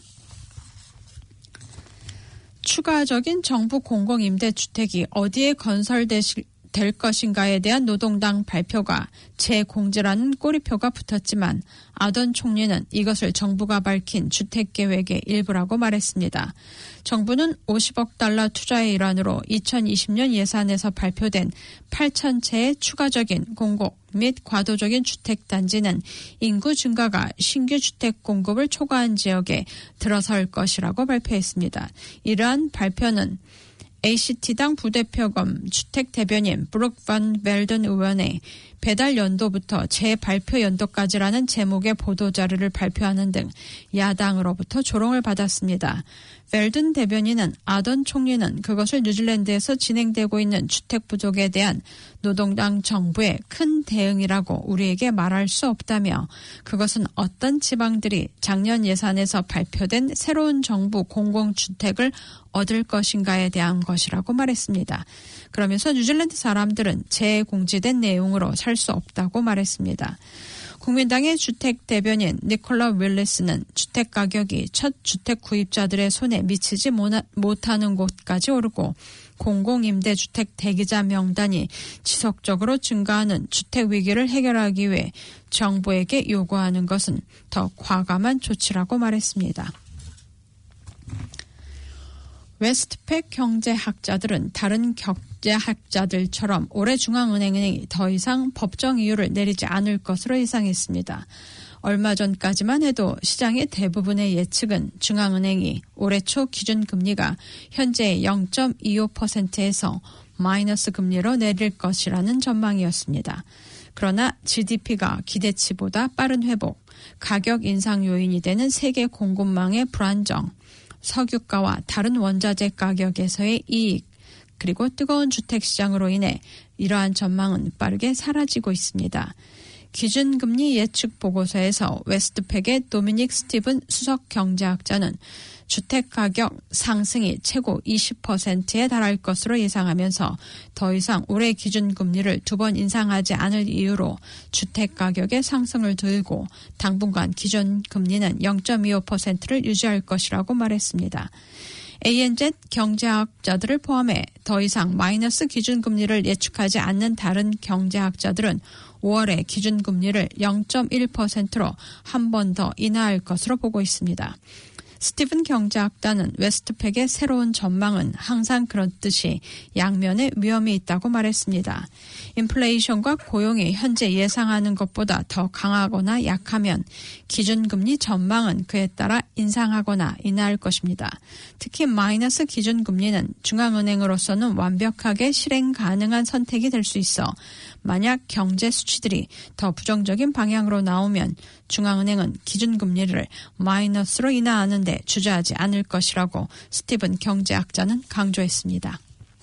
추가적인 정부 공공임대주택이 어디에 건설될 것인가에 대한 노동당 발표가 재공지라는 꼬리표가 붙었지만 아던 총리는 이것을 정부가 밝힌 주택계획의 일부라고 말했습니다. 정부는 오십억 달러 투자의 일환으로 이천이십 년 예산에서 발표된 팔천 채의 추가적인 공공 및 과도적인 주택단지는 인구 증가가 신규 주택 공급을 초과한 지역에 들어설 것이라고 발표했습니다. 이러한 발표는 에이씨티당 부대표검 주택대변인 브룩 반 벨든 의원의 배달 연도부터 재발표 연도까지라는 제목의 보도자료를 발표하는 등 야당으로부터 조롱을 받았습니다. 벨든 대변인은 아던 총리는 그것을 뉴질랜드에서 진행되고 있는 주택 부족에 대한 노동당 정부의 큰 대응이라고 우리에게 말할 수 없다며 그것은 어떤 지방들이 작년 예산에서 발표된 새로운 정부 공공주택을 얻을 것인가에 대한 것이라고 말했습니다. 그러면서 뉴질랜드 사람들은 재공지된 내용으로 살 수 없다고 말했습니다. 국민당의 주택 대변인 니콜라 윌리스는 주택 가격이 첫 주택 구입자들의 손에 미치지 못하는 곳까지 오르고 공공임대주택 대기자 명단이 지속적으로 증가하는 주택 위기를 해결하기 위해 정부에게 요구하는 것은 더 과감한 조치라고 말했습니다. 웨스트팩 경제학자들은 다른 경제학자들처럼 올해 중앙은행이 더 이상 법정 이유를 내리지 않을 것으로 예상했습니다. 얼마 전까지만 해도 시장의 대부분의 예측은 중앙은행이 올해 초 기준금리가 현재 영 점 이오 퍼센트에서 마이너스 금리로 내릴 것이라는 전망이었습니다. 그러나 지디피가 기대치보다 빠른 회복, 가격 인상 요인이 되는 세계 공급망의 불안정, 석유가와 다른 원자재 가격에서의 이익, 그리고 뜨거운 주택시장으로 인해 이러한 전망은 빠르게 사라지고 있습니다. 기준금리 예측 보고서에서 웨스트팩의 도미닉 스티븐 수석 경제학자는 주택가격 상승이 최고 이십 퍼센트에 달할 것으로 예상하면서 더 이상 올해 기준금리를 두 번 인상하지 않을 이유로 주택가격의 상승을 들고 당분간 기준금리는 영 점 이오 퍼센트를 유지할 것이라고 말했습니다. 에이엔지 경제학자들을 포함해 더 이상 마이너스 기준금리를 예측하지 않는 다른 경제학자들은 오월에 기준금리를 영 점 일 퍼센트로 한 번 더 인하할 것으로 보고 있습니다. 스티븐 경제학자는 웨스트팩의 새로운 전망은 항상 그렇듯이 양면의 위험이 있다고 말했습니다. 인플레이션과 고용이 현재 예상하는 것보다 더 강하거나 약하면 기준금리 전망은 그에 따라 인상하거나 인하할 것입니다. 특히 마이너스 기준금리는 중앙은행으로서는 완벽하게 실행 가능한 선택이 될 수 있어 만약 경제 수치들이 더 부정적인 방향으로 나오면 중앙은행은 기준금리를 마이너스로 인하하는 데 주저하지 않을 것이라고 스티븐 경제학자는 강조했습니다.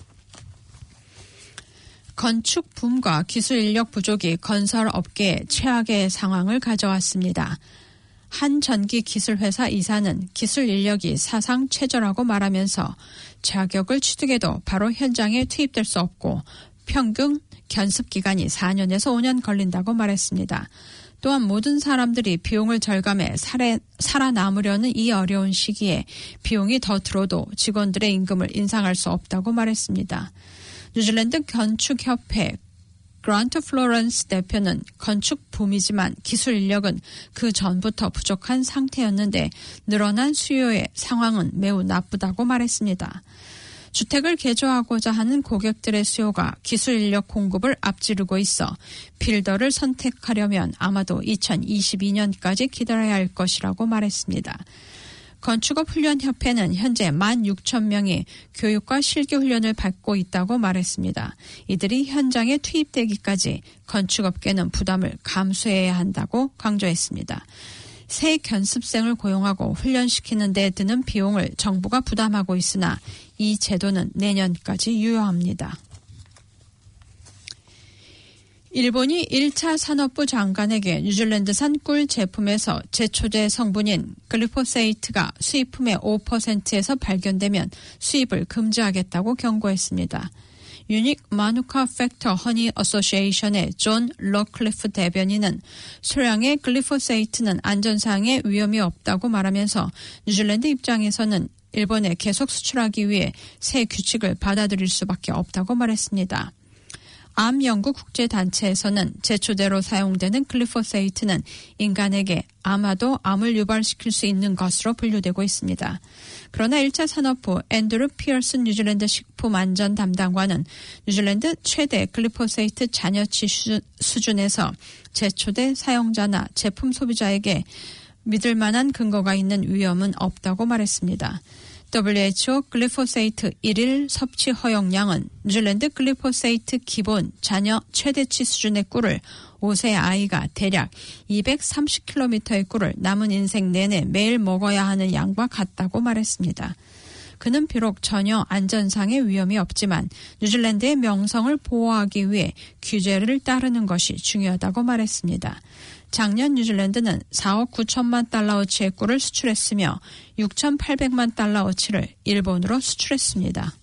건축 붐과 기술 인력 부족이 건설 업계에 최악의 상황을 가져왔습니다. 한 전기 기술 회사 이사는 기술 인력이 사상 최저라고 말하면서 자격을 취득해도 바로 현장에 투입될 수 없고 평균 견습 기간이 사 년에서 오 년 걸린다고 말했습니다. 또한 모든 사람들이 비용을 절감해 살에, 살아남으려는 이 어려운 시기에 비용이 더 들어도 직원들의 임금을 인상할 수 없다고 말했습니다. 뉴질랜드 건축협회 그란트 플로런스 대표는 건축 붐이지만 기술 인력은 그 전부터 부족한 상태였는데 늘어난 수요의 상황은 매우 나쁘다고 말했습니다. 주택을 개조하고자 하는 고객들의 수요가 기술 인력 공급을 앞지르고 있어 빌더를 선택하려면 아마도 이천이십이 년까지 기다려야 할 것이라고 말했습니다. 건축업훈련협회는 현재 만 육천 명이 교육과 실기 훈련을 받고 있다고 말했습니다. 이들이 현장에 투입되기까지 건축업계는 부담을 감수해야 한다고 강조했습니다. 새 견습생을 고용하고 훈련시키는 데 드는 비용을 정부가 부담하고 있으나 이 제도는 내년까지 유효합니다. 일본이 일 차 산업부 장관에게 뉴질랜드산 꿀 제품에서 제초제 성분인 글리포세이트가 수입품의 오 퍼센트에서 발견되면 수입을 금지하겠다고 경고했습니다. 유닉 마누카 팩터 허니 어소시에이션의 존 러클리프 대변인은 소량의 글리포세이트는 안전상의 위험이 없다고 말하면서 뉴질랜드 입장에서는 일본에 계속 수출하기 위해 새 규칙을 받아들일 수밖에 없다고 말했습니다. 암연구국제단체에서는 제초제로 사용되는 글리포세이트는 인간에게 아마도 암을 유발시킬 수 있는 것으로 분류되고 있습니다. 그러나 일 차 산업부 앤드루 피어슨 뉴질랜드 식품안전 담당관은 뉴질랜드 최대 글리포세이트 잔여치 수준에서 제초제 사용자나 제품 소비자에게 믿을 만한 근거가 있는 위험은 없다고 말했습니다. 더블유에이치오 글리포세이트 일일 섭취 허용량은 뉴질랜드 글리포세이트 기본 잔여 최대치 수준의 꿀을 오 세 아이가 대략 이백삼십 킬로미터의 꿀을 남은 인생 내내 매일 먹어야 하는 양과 같다고 말했습니다. 그는 비록 전혀 안전상의 위험이 없지만 뉴질랜드의 명성을 보호하기 위해 규제를 따르는 것이 중요하다고 말했습니다. 작년 뉴질랜드는 사억 구천만 달러어치의 꿀을 수출했으며 육천팔백만 달러어치를 일본으로 수출했습니다.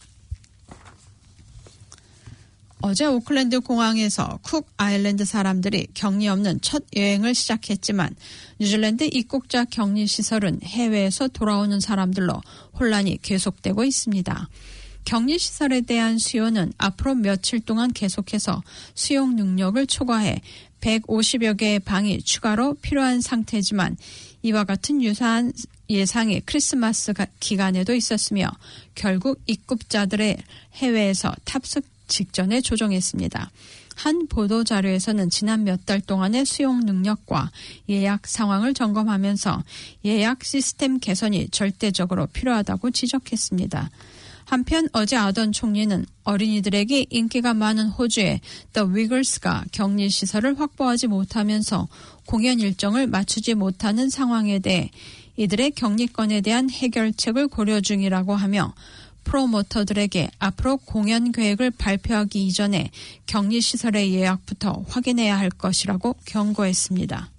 어제 오클랜드 공항에서 쿡 아일랜드 사람들이 격리 없는 첫 여행을 시작했지만 뉴질랜드 입국자 격리 시설은 해외에서 돌아오는 사람들로 혼란이 계속되고 있습니다. 격리 시설에 대한 수요는 앞으로 며칠 동안 계속해서 수용 능력을 초과해 백오십여 개의 방이 추가로 필요한 상태지만 이와 같은 유사한 예상이 크리스마스 기간에도 있었으며 결국 입국자들의 해외에서 탑승 직전에 조정했습니다. 한 보도자료에서는 지난 몇 달 동안의 수용 능력과 예약 상황을 점검하면서 예약 시스템 개선이 절대적으로 필요하다고 지적했습니다. 한편 어제 아던 총리는 어린이들에게 인기가 많은 호주의 The Wiggles가 격리시설을 확보하지 못하면서 공연 일정을 맞추지 못하는 상황에 대해 이들의 격리권에 대한 해결책을 고려 중이라고 하며 프로모터들에게 앞으로 공연 계획을 발표하기 이전에 격리시설의 예약부터 확인해야 할 것이라고 경고했습니다.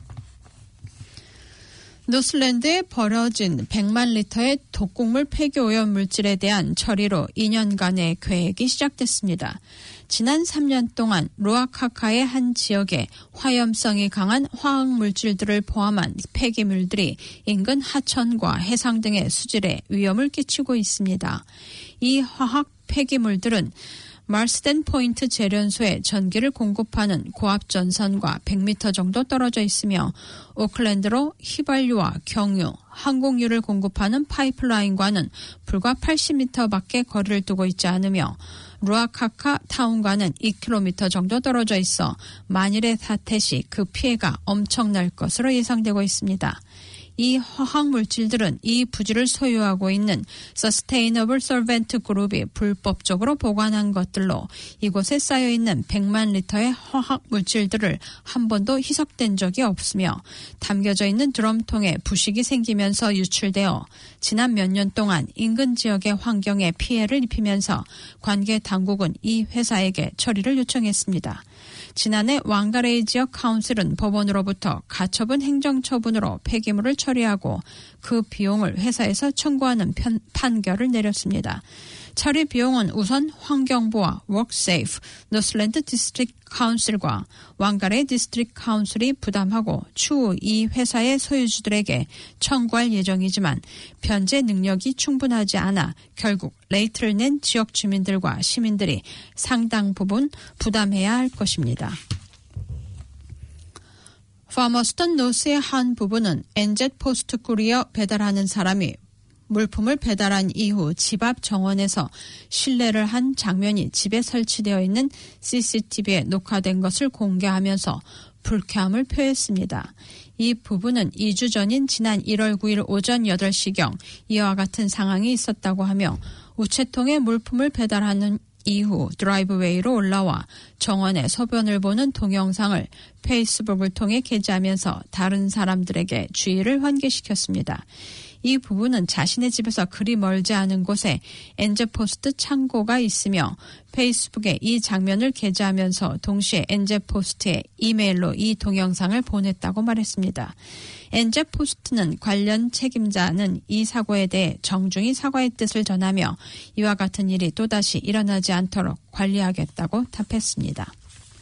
노슬랜드에 버려진 백만 리터의 독극물 폐기 오염 물질에 대한 처리로 이 년간의 계획이 시작됐습니다. 지난 삼 년 동안 루아카카의 한 지역에 화염성이 강한 화학물질들을 포함한 폐기물들이 인근 하천과 해상 등의 수질에 위험을 끼치고 있습니다. 이 화학 폐기물들은 마르스덴 포인트 재련소에 전기를 공급하는 고압 전선과 백 미터 정도 떨어져 있으며 오클랜드로 휘발유와 경유, 항공유를 공급하는 파이프라인과는 불과 팔십 미터밖에 거리를 두고 있지 않으며 루아카카 타운과는 이 킬로미터 정도 떨어져 있어 만일의 사태 시 그 피해가 엄청날 것으로 예상되고 있습니다. 이 화학물질들은 이 부지를 소유하고 있는 Sustainable Solvent 그룹이 불법적으로 보관한 것들로 이곳에 쌓여있는 백만 리터의 화학물질들을 한 번도 희석된 적이 없으며 담겨져 있는 드럼통에 부식이 생기면서 유출되어 지난 몇 년 동안 인근 지역의 환경에 피해를 입히면서 관계 당국은 이 회사에게 처리를 요청했습니다. 지난해 왕가레이 지역 카운슬은 법원으로부터 가처분 행정처분으로 폐기물을 처리하고 그 비용을 회사에서 청구하는 편, 판결을 내렸습니다. 처리 비용은 우선 환경부와 워크세이프, 노슬랜드 디스트릭트 카운슬과 왕가레이 디스트릭트 카운슬이 부담하고 추후 이 회사의 소유주들에게 청구할 예정이지만 변제 능력이 충분하지 않아 결국 레이트를 낸 지역 주민들과 시민들이 상당 부분 부담해야 할 것입니다. 파머스턴 노스의 한 부부는 엔젯 포스트 쿠리어 배달하는 사람이 물품을 배달한 이후 집 앞 정원에서 실례를 한 장면이 집에 설치되어 있는 씨씨티비에 녹화된 것을 공개하면서 불쾌함을 표했습니다. 이 부부는 이 주 전인 지난 일월 구일 오전 여덟 시경 이와 같은 상황이 있었다고 하며 우체통에 물품을 배달하는 이후 드라이브웨이로 올라와 정원의 소변을 보는 동영상을 페이스북을 통해 게재하면서 다른 사람들에게 주의를 환기시켰습니다. 이 부부는 자신의 집에서 그리 멀지 않은 곳에 엔젯포스트 창고가 있으며 페이스북에 이 장면을 게재하면서 동시에 엔젯포스트에 이메일로 이 동영상을 보냈다고 말했습니다. 엔젯포스트는 관련 책임자는 이 사고에 대해 정중히 사과의 뜻을 전하며 이와 같은 일이 또다시 일어나지 않도록 관리하겠다고 답했습니다.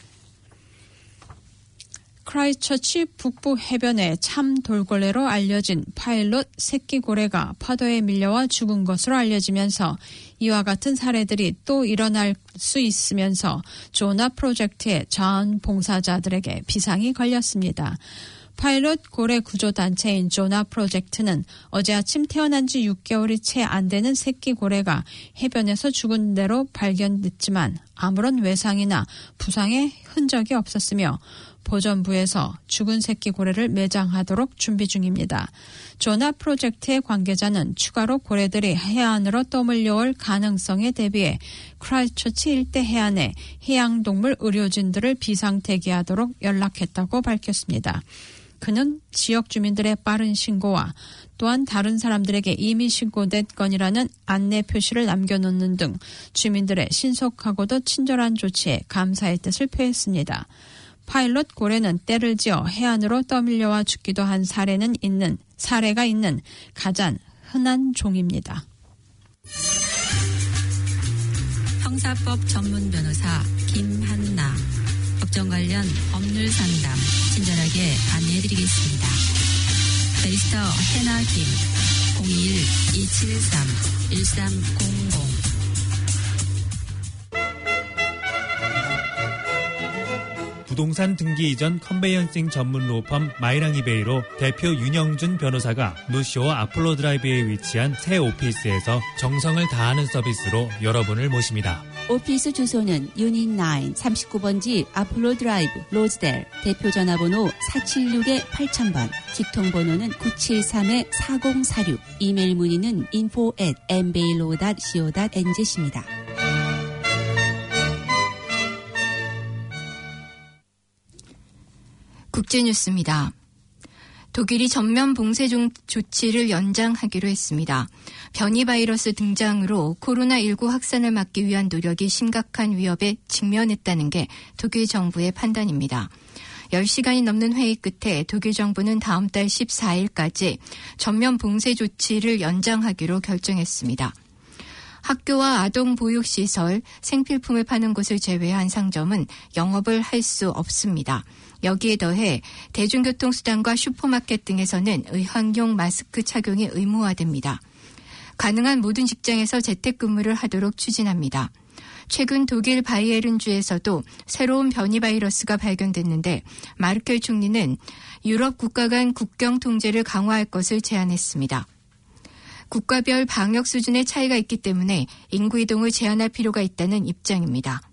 크라이스처치 북부 해변의 참 돌고래로 알려진 파일럿 새끼 고래가 파도에 밀려와 죽은 것으로 알려지면서 이와 같은 사례들이 또 일어날 수 있으면서 조나 프로젝트의 자원봉사자들에게 비상이 걸렸습니다. 파일럿 고래 구조단체인 조나 프로젝트는 어제 아침 태어난 지 육 개월이 채 안 되는 새끼 고래가 해변에서 죽은 대로 발견됐지만 아무런 외상이나 부상의 흔적이 없었으며 보전부에서 죽은 새끼 고래를 매장하도록 준비 중입니다. 조나 프로젝트의 관계자는 추가로 고래들이 해안으로 떠밀려올 가능성에 대비해 크라이스처치 일대 해안에 해양동물 의료진들을 비상대기하도록 연락했다고 밝혔습니다. 그는 지역 주민들의 빠른 신고와 또한 다른 사람들에게 이미 신고된 건이라는 안내 표시를 남겨놓는 등 주민들의 신속하고도 친절한 조치에 감사의 뜻을 표했습니다. 파일럿 고래는 때를 지어 해안으로 떠밀려와 죽기도 한 사례는 있는, 사례가 있는 가장 흔한 종입니다. 형사법 전문 변호사 김한나, 법정 관련 법률 상담 친절하게 안내해드리겠습니다. 베리스터 해나 김, 공이일 이칠삼 일삼공공. 부동산 등기 이전 컨베이언싱 전문 로펌 마이랑이베이로 대표 윤영준 변호사가 노쇼 아폴로 드라이브에 위치한 새 오피스에서 정성을 다하는 서비스로 여러분을 모십니다. 오피스 주소는 유닛 구 삼십구 번지 아폴로 드라이브 로즈델, 대표 전화번호 사칠육 팔천 번, 직통번호는 구칠삼 사공사육, 이메일 문의는 info at 엠베일로 닷 씨오 닷 엔지입니다. 국제뉴스입니다. 독일이 전면 봉쇄 조치를 연장하기로 했습니다. 변이 바이러스 등장으로 코로나십구 확산을 막기 위한 노력이 심각한 위협에 직면했다는 게 독일 정부의 판단입니다. 열 시간이 넘는 회의 끝에 독일 정부는 다음 달 십사일까지 전면 봉쇄 조치를 연장하기로 결정했습니다. 학교와 아동보육시설, 생필품을 파는 곳을 제외한 상점은 영업을 할 수 없습니다. 여기에 더해 대중교통수단과 슈퍼마켓 등에서는 의학용 마스크 착용이 의무화됩니다. 가능한 모든 직장에서 재택근무를 하도록 추진합니다. 최근 독일 바이에른주에서도 새로운 변이 바이러스가 발견됐는데 마르켈 총리는 유럽 국가 간 국경 통제를 강화할 것을 제안했습니다. 국가별 방역 수준의 차이가 있기 때문에 인구 이동을 제한할 필요가 있다는 입장입니다.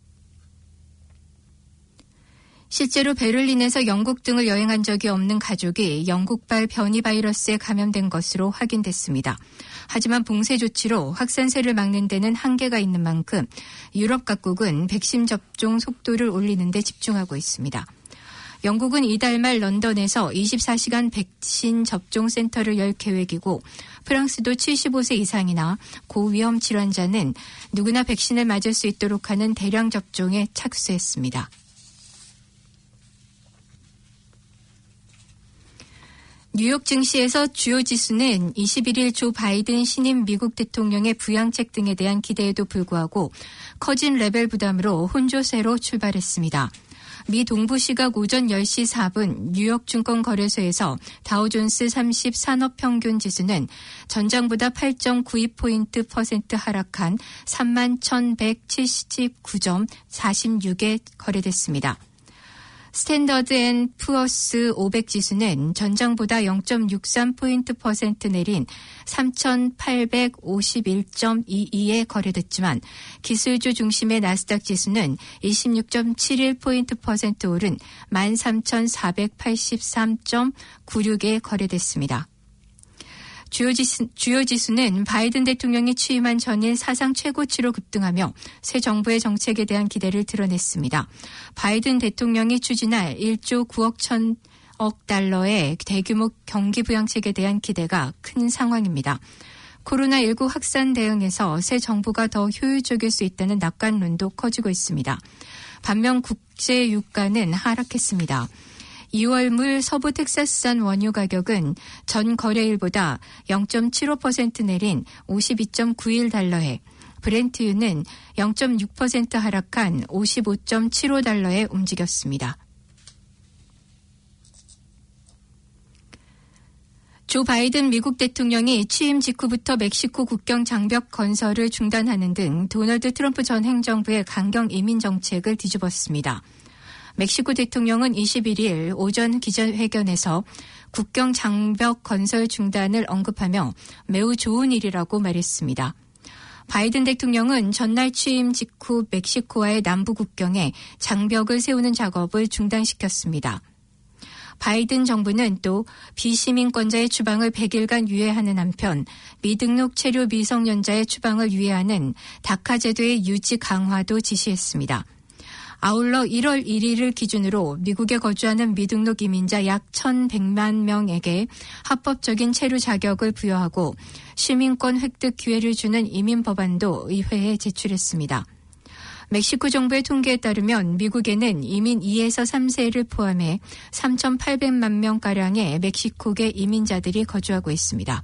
실제로 베를린에서 영국 등을 여행한 적이 없는 가족이 영국발 변이 바이러스에 감염된 것으로 확인됐습니다. 하지만 봉쇄 조치로 확산세를 막는 데는 한계가 있는 만큼 유럽 각국은 백신 접종 속도를 올리는 데 집중하고 있습니다. 영국은 이달 말 런던에서 이십사 시간 백신 접종 센터를 열 계획이고 프랑스도 칠십오 세 이상이나 고위험 질환자는 누구나 백신을 맞을 수 있도록 하는 대량 접종에 착수했습니다. 뉴욕 증시에서 주요 지수는 이십일일 조 바이든 신임 미국 대통령의 부양책 등에 대한 기대에도 불구하고 커진 레벨 부담으로 혼조세로 출발했습니다. 미 동부 시각 오전 열 시 사 분 뉴욕 증권거래소에서 다우존스 삼십 산업평균 지수는 전장보다 팔 점 구이 포인트 퍼센트 하락한 삼만 천백칠십구 점 사십육에 거래됐습니다. 스탠더드 앤 푸어스 오백 지수는 전장보다 영 점 육삼 포인트 퍼센트 내린 삼천팔백오십일 점 이이에 거래됐지만 기술주 중심의 나스닥 지수는 이십육 점 칠일 포인트 퍼센트 오른 만 삼천사백팔십삼 점 구육에 거래됐습니다. 주요, 지수, 주요 지수는 바이든 대통령이 취임한 전일 사상 최고치로 급등하며 새 정부의 정책에 대한 기대를 드러냈습니다. 바이든 대통령이 추진할 일조 구억 천억 달러의 대규모 경기 부양책에 대한 기대가 큰 상황입니다. 코로나십구 확산 대응에서 새 정부가 더 효율적일 수 있다는 낙관론도 커지고 있습니다. 반면 국제 유가는 하락했습니다. 이월 물 서부 텍사스산 원유 가격은 전 거래일보다 영 점 칠오 퍼센트 내린 오십이 점 구일 달러에 브렌트유는 영 점 육 퍼센트 하락한 오십오 점 칠오 달러에 움직였습니다. 조 바이든 미국 대통령이 취임 직후부터 멕시코 국경 장벽 건설을 중단하는 등 도널드 트럼프 전 행정부의 강경 이민 정책을 뒤집었습니다. 멕시코 대통령은 이십일일 오전 기자회견에서 국경 장벽 건설 중단을 언급하며 매우 좋은 일이라고 말했습니다. 바이든 대통령은 전날 취임 직후 멕시코와의 남부 국경에 장벽을 세우는 작업을 중단시켰습니다. 바이든 정부는 또 비시민권자의 추방을 백 일간 유예하는 한편 미등록 체류 미성년자의 추방을 유예하는 다카 제도의 유지 강화도 지시했습니다. 아울러 일월 일일을 기준으로 미국에 거주하는 미등록 이민자 약 천백만 명에게 합법적인 체류 자격을 부여하고 시민권 획득 기회를 주는 이민 법안도 의회에 제출했습니다. 멕시코 정부의 통계에 따르면 미국에는 이민 이에서 삼 세를 포함해 삼천팔백만 명가량의 멕시코계 이민자들이 거주하고 있습니다.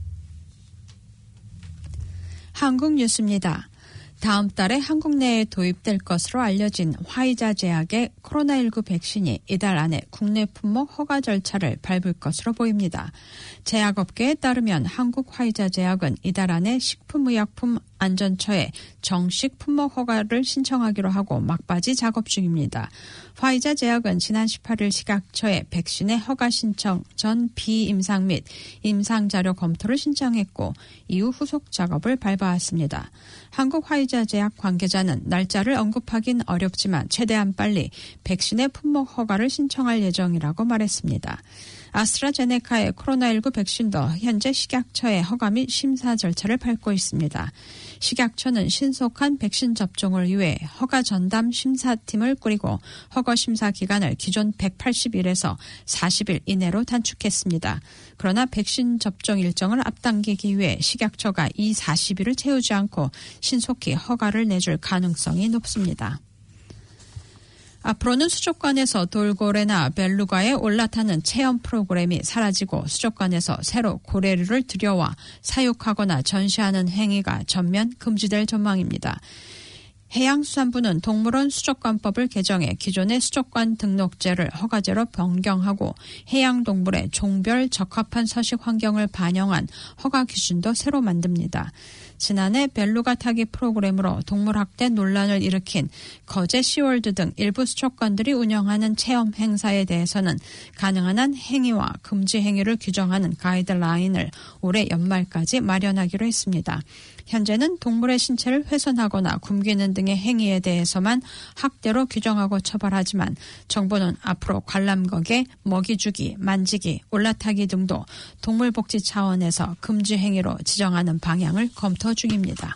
한국 뉴스입니다. 다음 달에 한국 내에 도입될 것으로 알려진 화이자 제약의 코로나십구 백신이 이달 안에 국내 품목 허가 절차를 밟을 것으로 보입니다. 제약업계에 따르면 한국 화이자 제약은 이달 안에 식품의약품 안전처에 정식 품목 허가를 신청하기로 하고 막바지 작업 중입니다. 화이자 제약은 지난 십팔일 식약처에 백신의 허가 신청 전 비임상 및 임상 자료 검토를 신청했고 이후 후속 작업을 밟아왔습니다. 한국 화이자 제약 관계자는 날짜를 언급하긴 어렵지만 최대한 빨리 백신의 품목 허가를 신청할 예정이라고 말했습니다. 아스트라제네카의 코로나십구 백신도 현재 식약처의 허가 및 심사 절차를 밟고 있습니다. 식약처는 신속한 백신 접종을 위해 허가 전담 심사팀을 꾸리고 허가 심사 기간을 기존 백팔십 일에서 사십 일 이내로 단축했습니다. 그러나 백신 접종 일정을 앞당기기 위해 식약처가 이 사십 일을 채우지 않고 신속히 허가를 내줄 가능성이 높습니다. 앞으로는 수족관에서 돌고래나 벨루가에 올라타는 체험 프로그램이 사라지고 수족관에서 새로 고래류를 들여와 사육하거나 전시하는 행위가 전면 금지될 전망입니다. 해양수산부는 동물원 수족관법을 개정해 기존의 수족관 등록제를 허가제로 변경하고 해양동물의 종별 적합한 서식 환경을 반영한 허가 기준도 새로 만듭니다. 지난해 벨루가 타기 프로그램으로 동물학대 논란을 일으킨 거제 시월드 등 일부 수족관들이 운영하는 체험 행사에 대해서는 가능한 한 행위와 금지 행위를 규정하는 가이드라인을 올해 연말까지 마련하기로 했습니다. 현재는 동물의 신체를 훼손하거나 굶기는 등의 행위에 대해서만 학대로 규정하고 처벌하지만 정부는 앞으로 관람객에 먹이주기, 만지기, 올라타기 등도 동물복지 차원에서 금지 행위로 지정하는 방향을 검토 중입니다.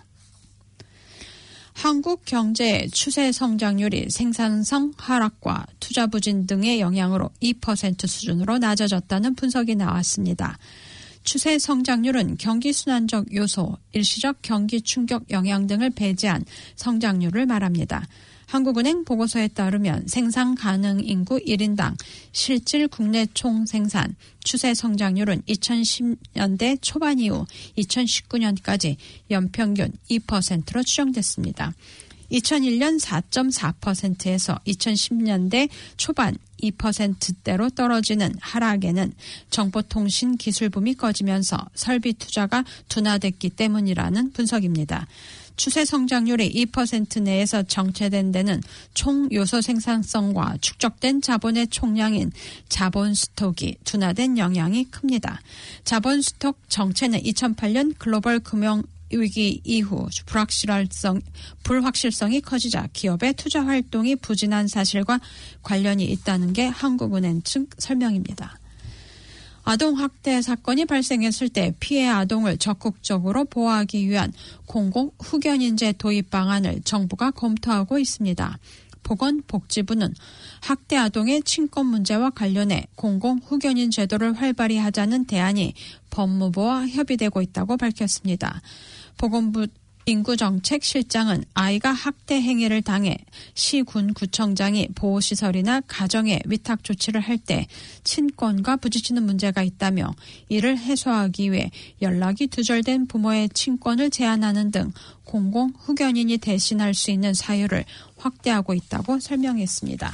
한국 경제의 추세 성장률이 생산성 하락과 투자 부진 등의 영향으로 이 퍼센트 수준으로 낮아졌다는 분석이 나왔습니다. 추세 성장률은 경기 순환적 요소, 일시적 경기 충격 영향 등을 배제한 성장률을 말합니다. 한국은행 보고서에 따르면 생산 가능 인구 일 인당 실질 국내 총생산 추세 성장률은 이천십 년대 초반 이후 이천십구 년까지 연평균 이 퍼센트로 추정됐습니다. 이천일 년 사 점 사 퍼센트에서 이천십 년대 초반 이 퍼센트대로 떨어지는 하락에는 정보통신 기술 붐이 꺼지면서 설비 투자가 둔화됐기 때문이라는 분석입니다. 추세 성장률이 이 퍼센트 내에서 정체된 데는 총 요소 생산성과 축적된 자본의 총량인 자본 스톡이 둔화된 영향이 큽니다. 자본 스톡 정체는 이천팔 년 글로벌 금융 위기 이후 불확실성, 불확실성이 커지자 기업의 투자 활동이 부진한 사실과 관련이 있다는 게 한국은행 측 설명입니다. 아동학대 사건이 발생했을 때 피해 아동을 적극적으로 보호하기 위한 공공 후견인제 도입 방안을 정부가 검토하고 있습니다. 보건복지부는 학대 아동의 친권 문제와 관련해 공공 후견인 제도를 활발히 하자는 대안이 법무부와 협의되고 있다고 밝혔습니다. 보건부 인구정책실장은 아이가 학대 행위를 당해 시, 군, 구청장이 보호시설이나 가정에 위탁 조치를 할 때 친권과 부딪히는 문제가 있다며 이를 해소하기 위해 연락이 두절된 부모의 친권을 제한하는 등 공공 후견인이 대신할 수 있는 사유를 확대하고 있다고 설명했습니다.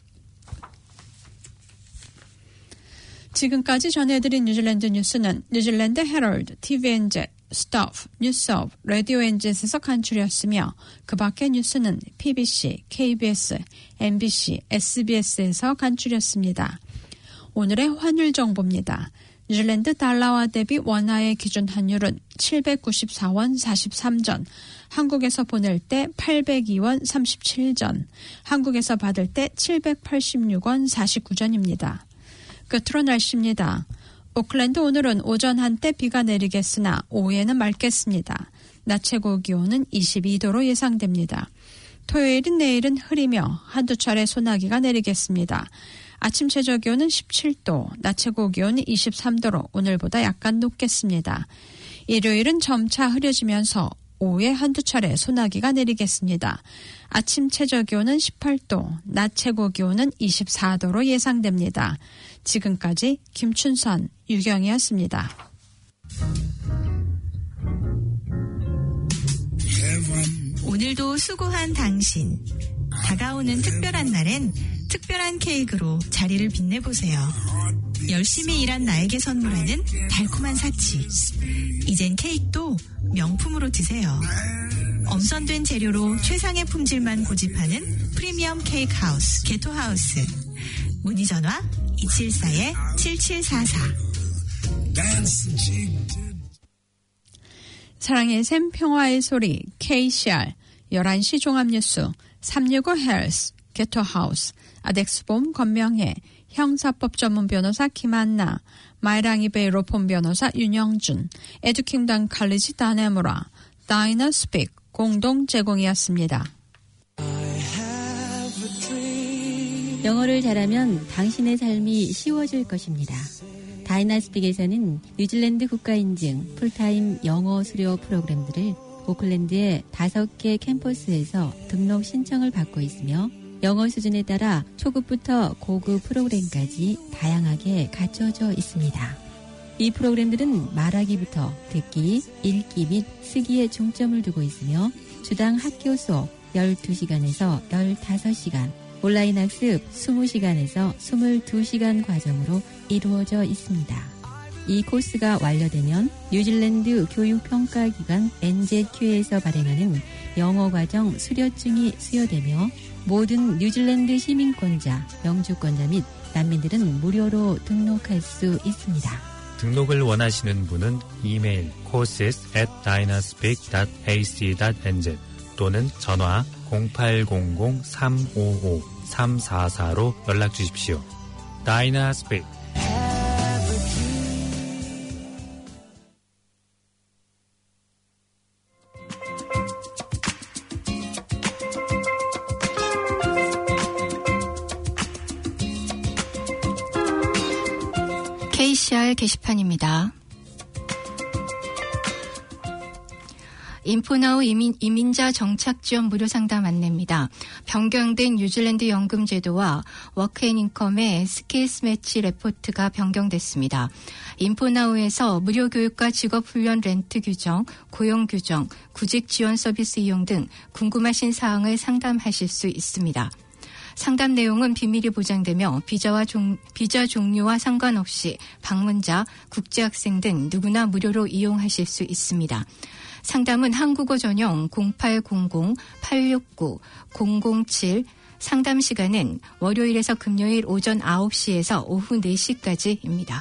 지금까지 전해드린 뉴질랜드 뉴스는 뉴질랜드 헤럴드, 티비엔젯, 스타프, 뉴스업, 라디오 엔젯에서 간추렸으며 그 밖의 뉴스는 피비씨, 케이비에스, 엠비씨, 에스비에스에서 간추렸습니다. 오늘의 환율 정보입니다. 뉴질랜드 달러와 대비 원화의 기준 환율은 칠백구십사 원 사십삼 전, 한국에서 보낼 때 팔백이 원 삼십칠 전, 한국에서 받을 때 칠백팔십육 원 사십구 전입니다. 끝으로 날씨입니다. 오클랜드 오늘은 오전 한때 비가 내리겠으나 오후에는 맑겠습니다. 낮 최고 기온은 이십이 도로 예상됩니다. 토요일인 내일은 흐리며 한두 차례 소나기가 내리겠습니다. 아침 최저 기온은 십칠 도, 낮 최고 기온은 이십삼 도로 오늘보다 약간 높겠습니다. 일요일은 점차 흐려지면서 오후에 한두 차례 소나기가 내리겠습니다. 아침 최저 기온은 십팔 도, 낮 최고 기온은 이십사 도로 예상됩니다. 지금까지 김춘선, 유경이었습니다. 오늘도 수고한 당신. 다가오는 특별한 날엔 특별한 케이크로 자리를 빛내보세요. 열심히 일한 나에게 선물하는 달콤한 사치. 이젠 케이크도 명품으로 드세요. 엄선된 재료로 최상의 품질만 고집하는 프리미엄 케이크 하우스, 게토 하우스. 문의 전화 이칠사 칠칠사사. 사랑의 샘 평화의 소리 케이씨알 열한 시 종합뉴스 삼육오 헬스 게토 하우스 아덱스봄 건명회 형사법 전문 변호사 김한나, 마이랑이 베이로폰 변호사 윤영준, 에듀킹단 칼리지 다네무라, 다이너스픽 공동 제공이었습니다. 영어를 잘하면 당신의 삶이 쉬워질 것입니다. 다이나스픽에서는 뉴질랜드 국가인증 풀타임 영어 수료 프로그램들을 오클랜드의 다섯 개 캠퍼스에서 등록 신청을 받고 있으며 영어 수준에 따라 초급부터 고급 프로그램까지 다양하게 갖춰져 있습니다. 이 프로그램들은 말하기부터 듣기, 읽기 및 쓰기에 중점을 두고 있으며 주당 학교 수업 열두 시간에서 열다섯 시간, 온라인 학습 이십 시간에서 이십이 시간 과정으로 이루어져 있습니다. 이 코스가 완료되면 뉴질랜드 교육평가기관 엔제큐에서 발행하는 영어과정 수료증이 수여되며 모든 뉴질랜드 시민권자, 영주권자 및 난민들은 무료로 등록할 수 있습니다. 등록을 원하시는 분은 이메일 courses at dynaspik dot a c dot n z 또는 전화 공팔공공 삼오오 삼사사로 연락 주십시오. 다이나스픽 케이씨알 게시판입니다. 인포나우 이민, 이민자 정착 지원 무료 상담 안내입니다. 변경된 뉴질랜드 연금 제도와 워크앤인컴의 스킬스 매치 레포트가 변경됐습니다. 인포나우에서 무료 교육과 직업훈련 렌트 규정, 고용 규정, 구직 지원 서비스 이용 등 궁금하신 사항을 상담하실 수 있습니다. 상담 내용은 비밀이 보장되며 비자와 종, 비자 종류와 상관없이 방문자, 국제학생 등 누구나 무료로 이용하실 수 있습니다. 상담은 한국어 전용 공팔공공 팔육구 공공칠, 상담 시간은 월요일에서 금요일 오전 아홉 시에서 오후 네 시까지입니다.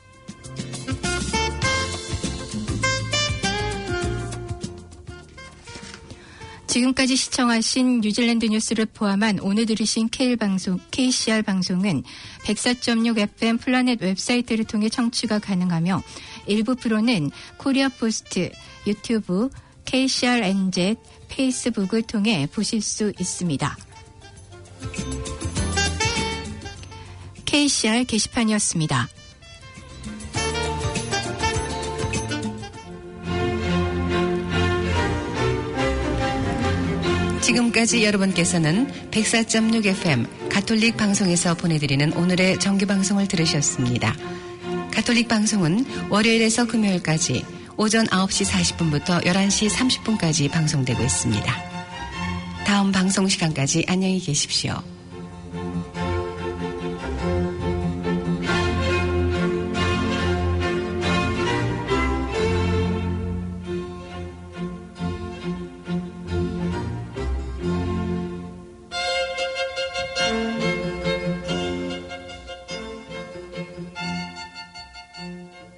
지금까지 시청하신 뉴질랜드 뉴스를 포함한 오늘 들으신 케이 방송, 케이씨알 방송은 백사 점 육 에프엠 플라넷 웹사이트를 통해 청취가 가능하며 일부 프로는 코리아 포스트, 유튜브, 케이씨알엔지, 페이스북을 통해 보실 수 있습니다. 케이씨알 게시판이었습니다. 지금까지 여러분께서는 백사 점 육 에프엠 가톨릭 방송에서 보내드리는 오늘의 정규방송을 들으셨습니다. 가톨릭 방송은 월요일에서 금요일까지 오전 아홉 시 사십 분부터 열한 시 삼십 분까지 방송되고 있습니다. 다음 방송 시간까지 안녕히 계십시오.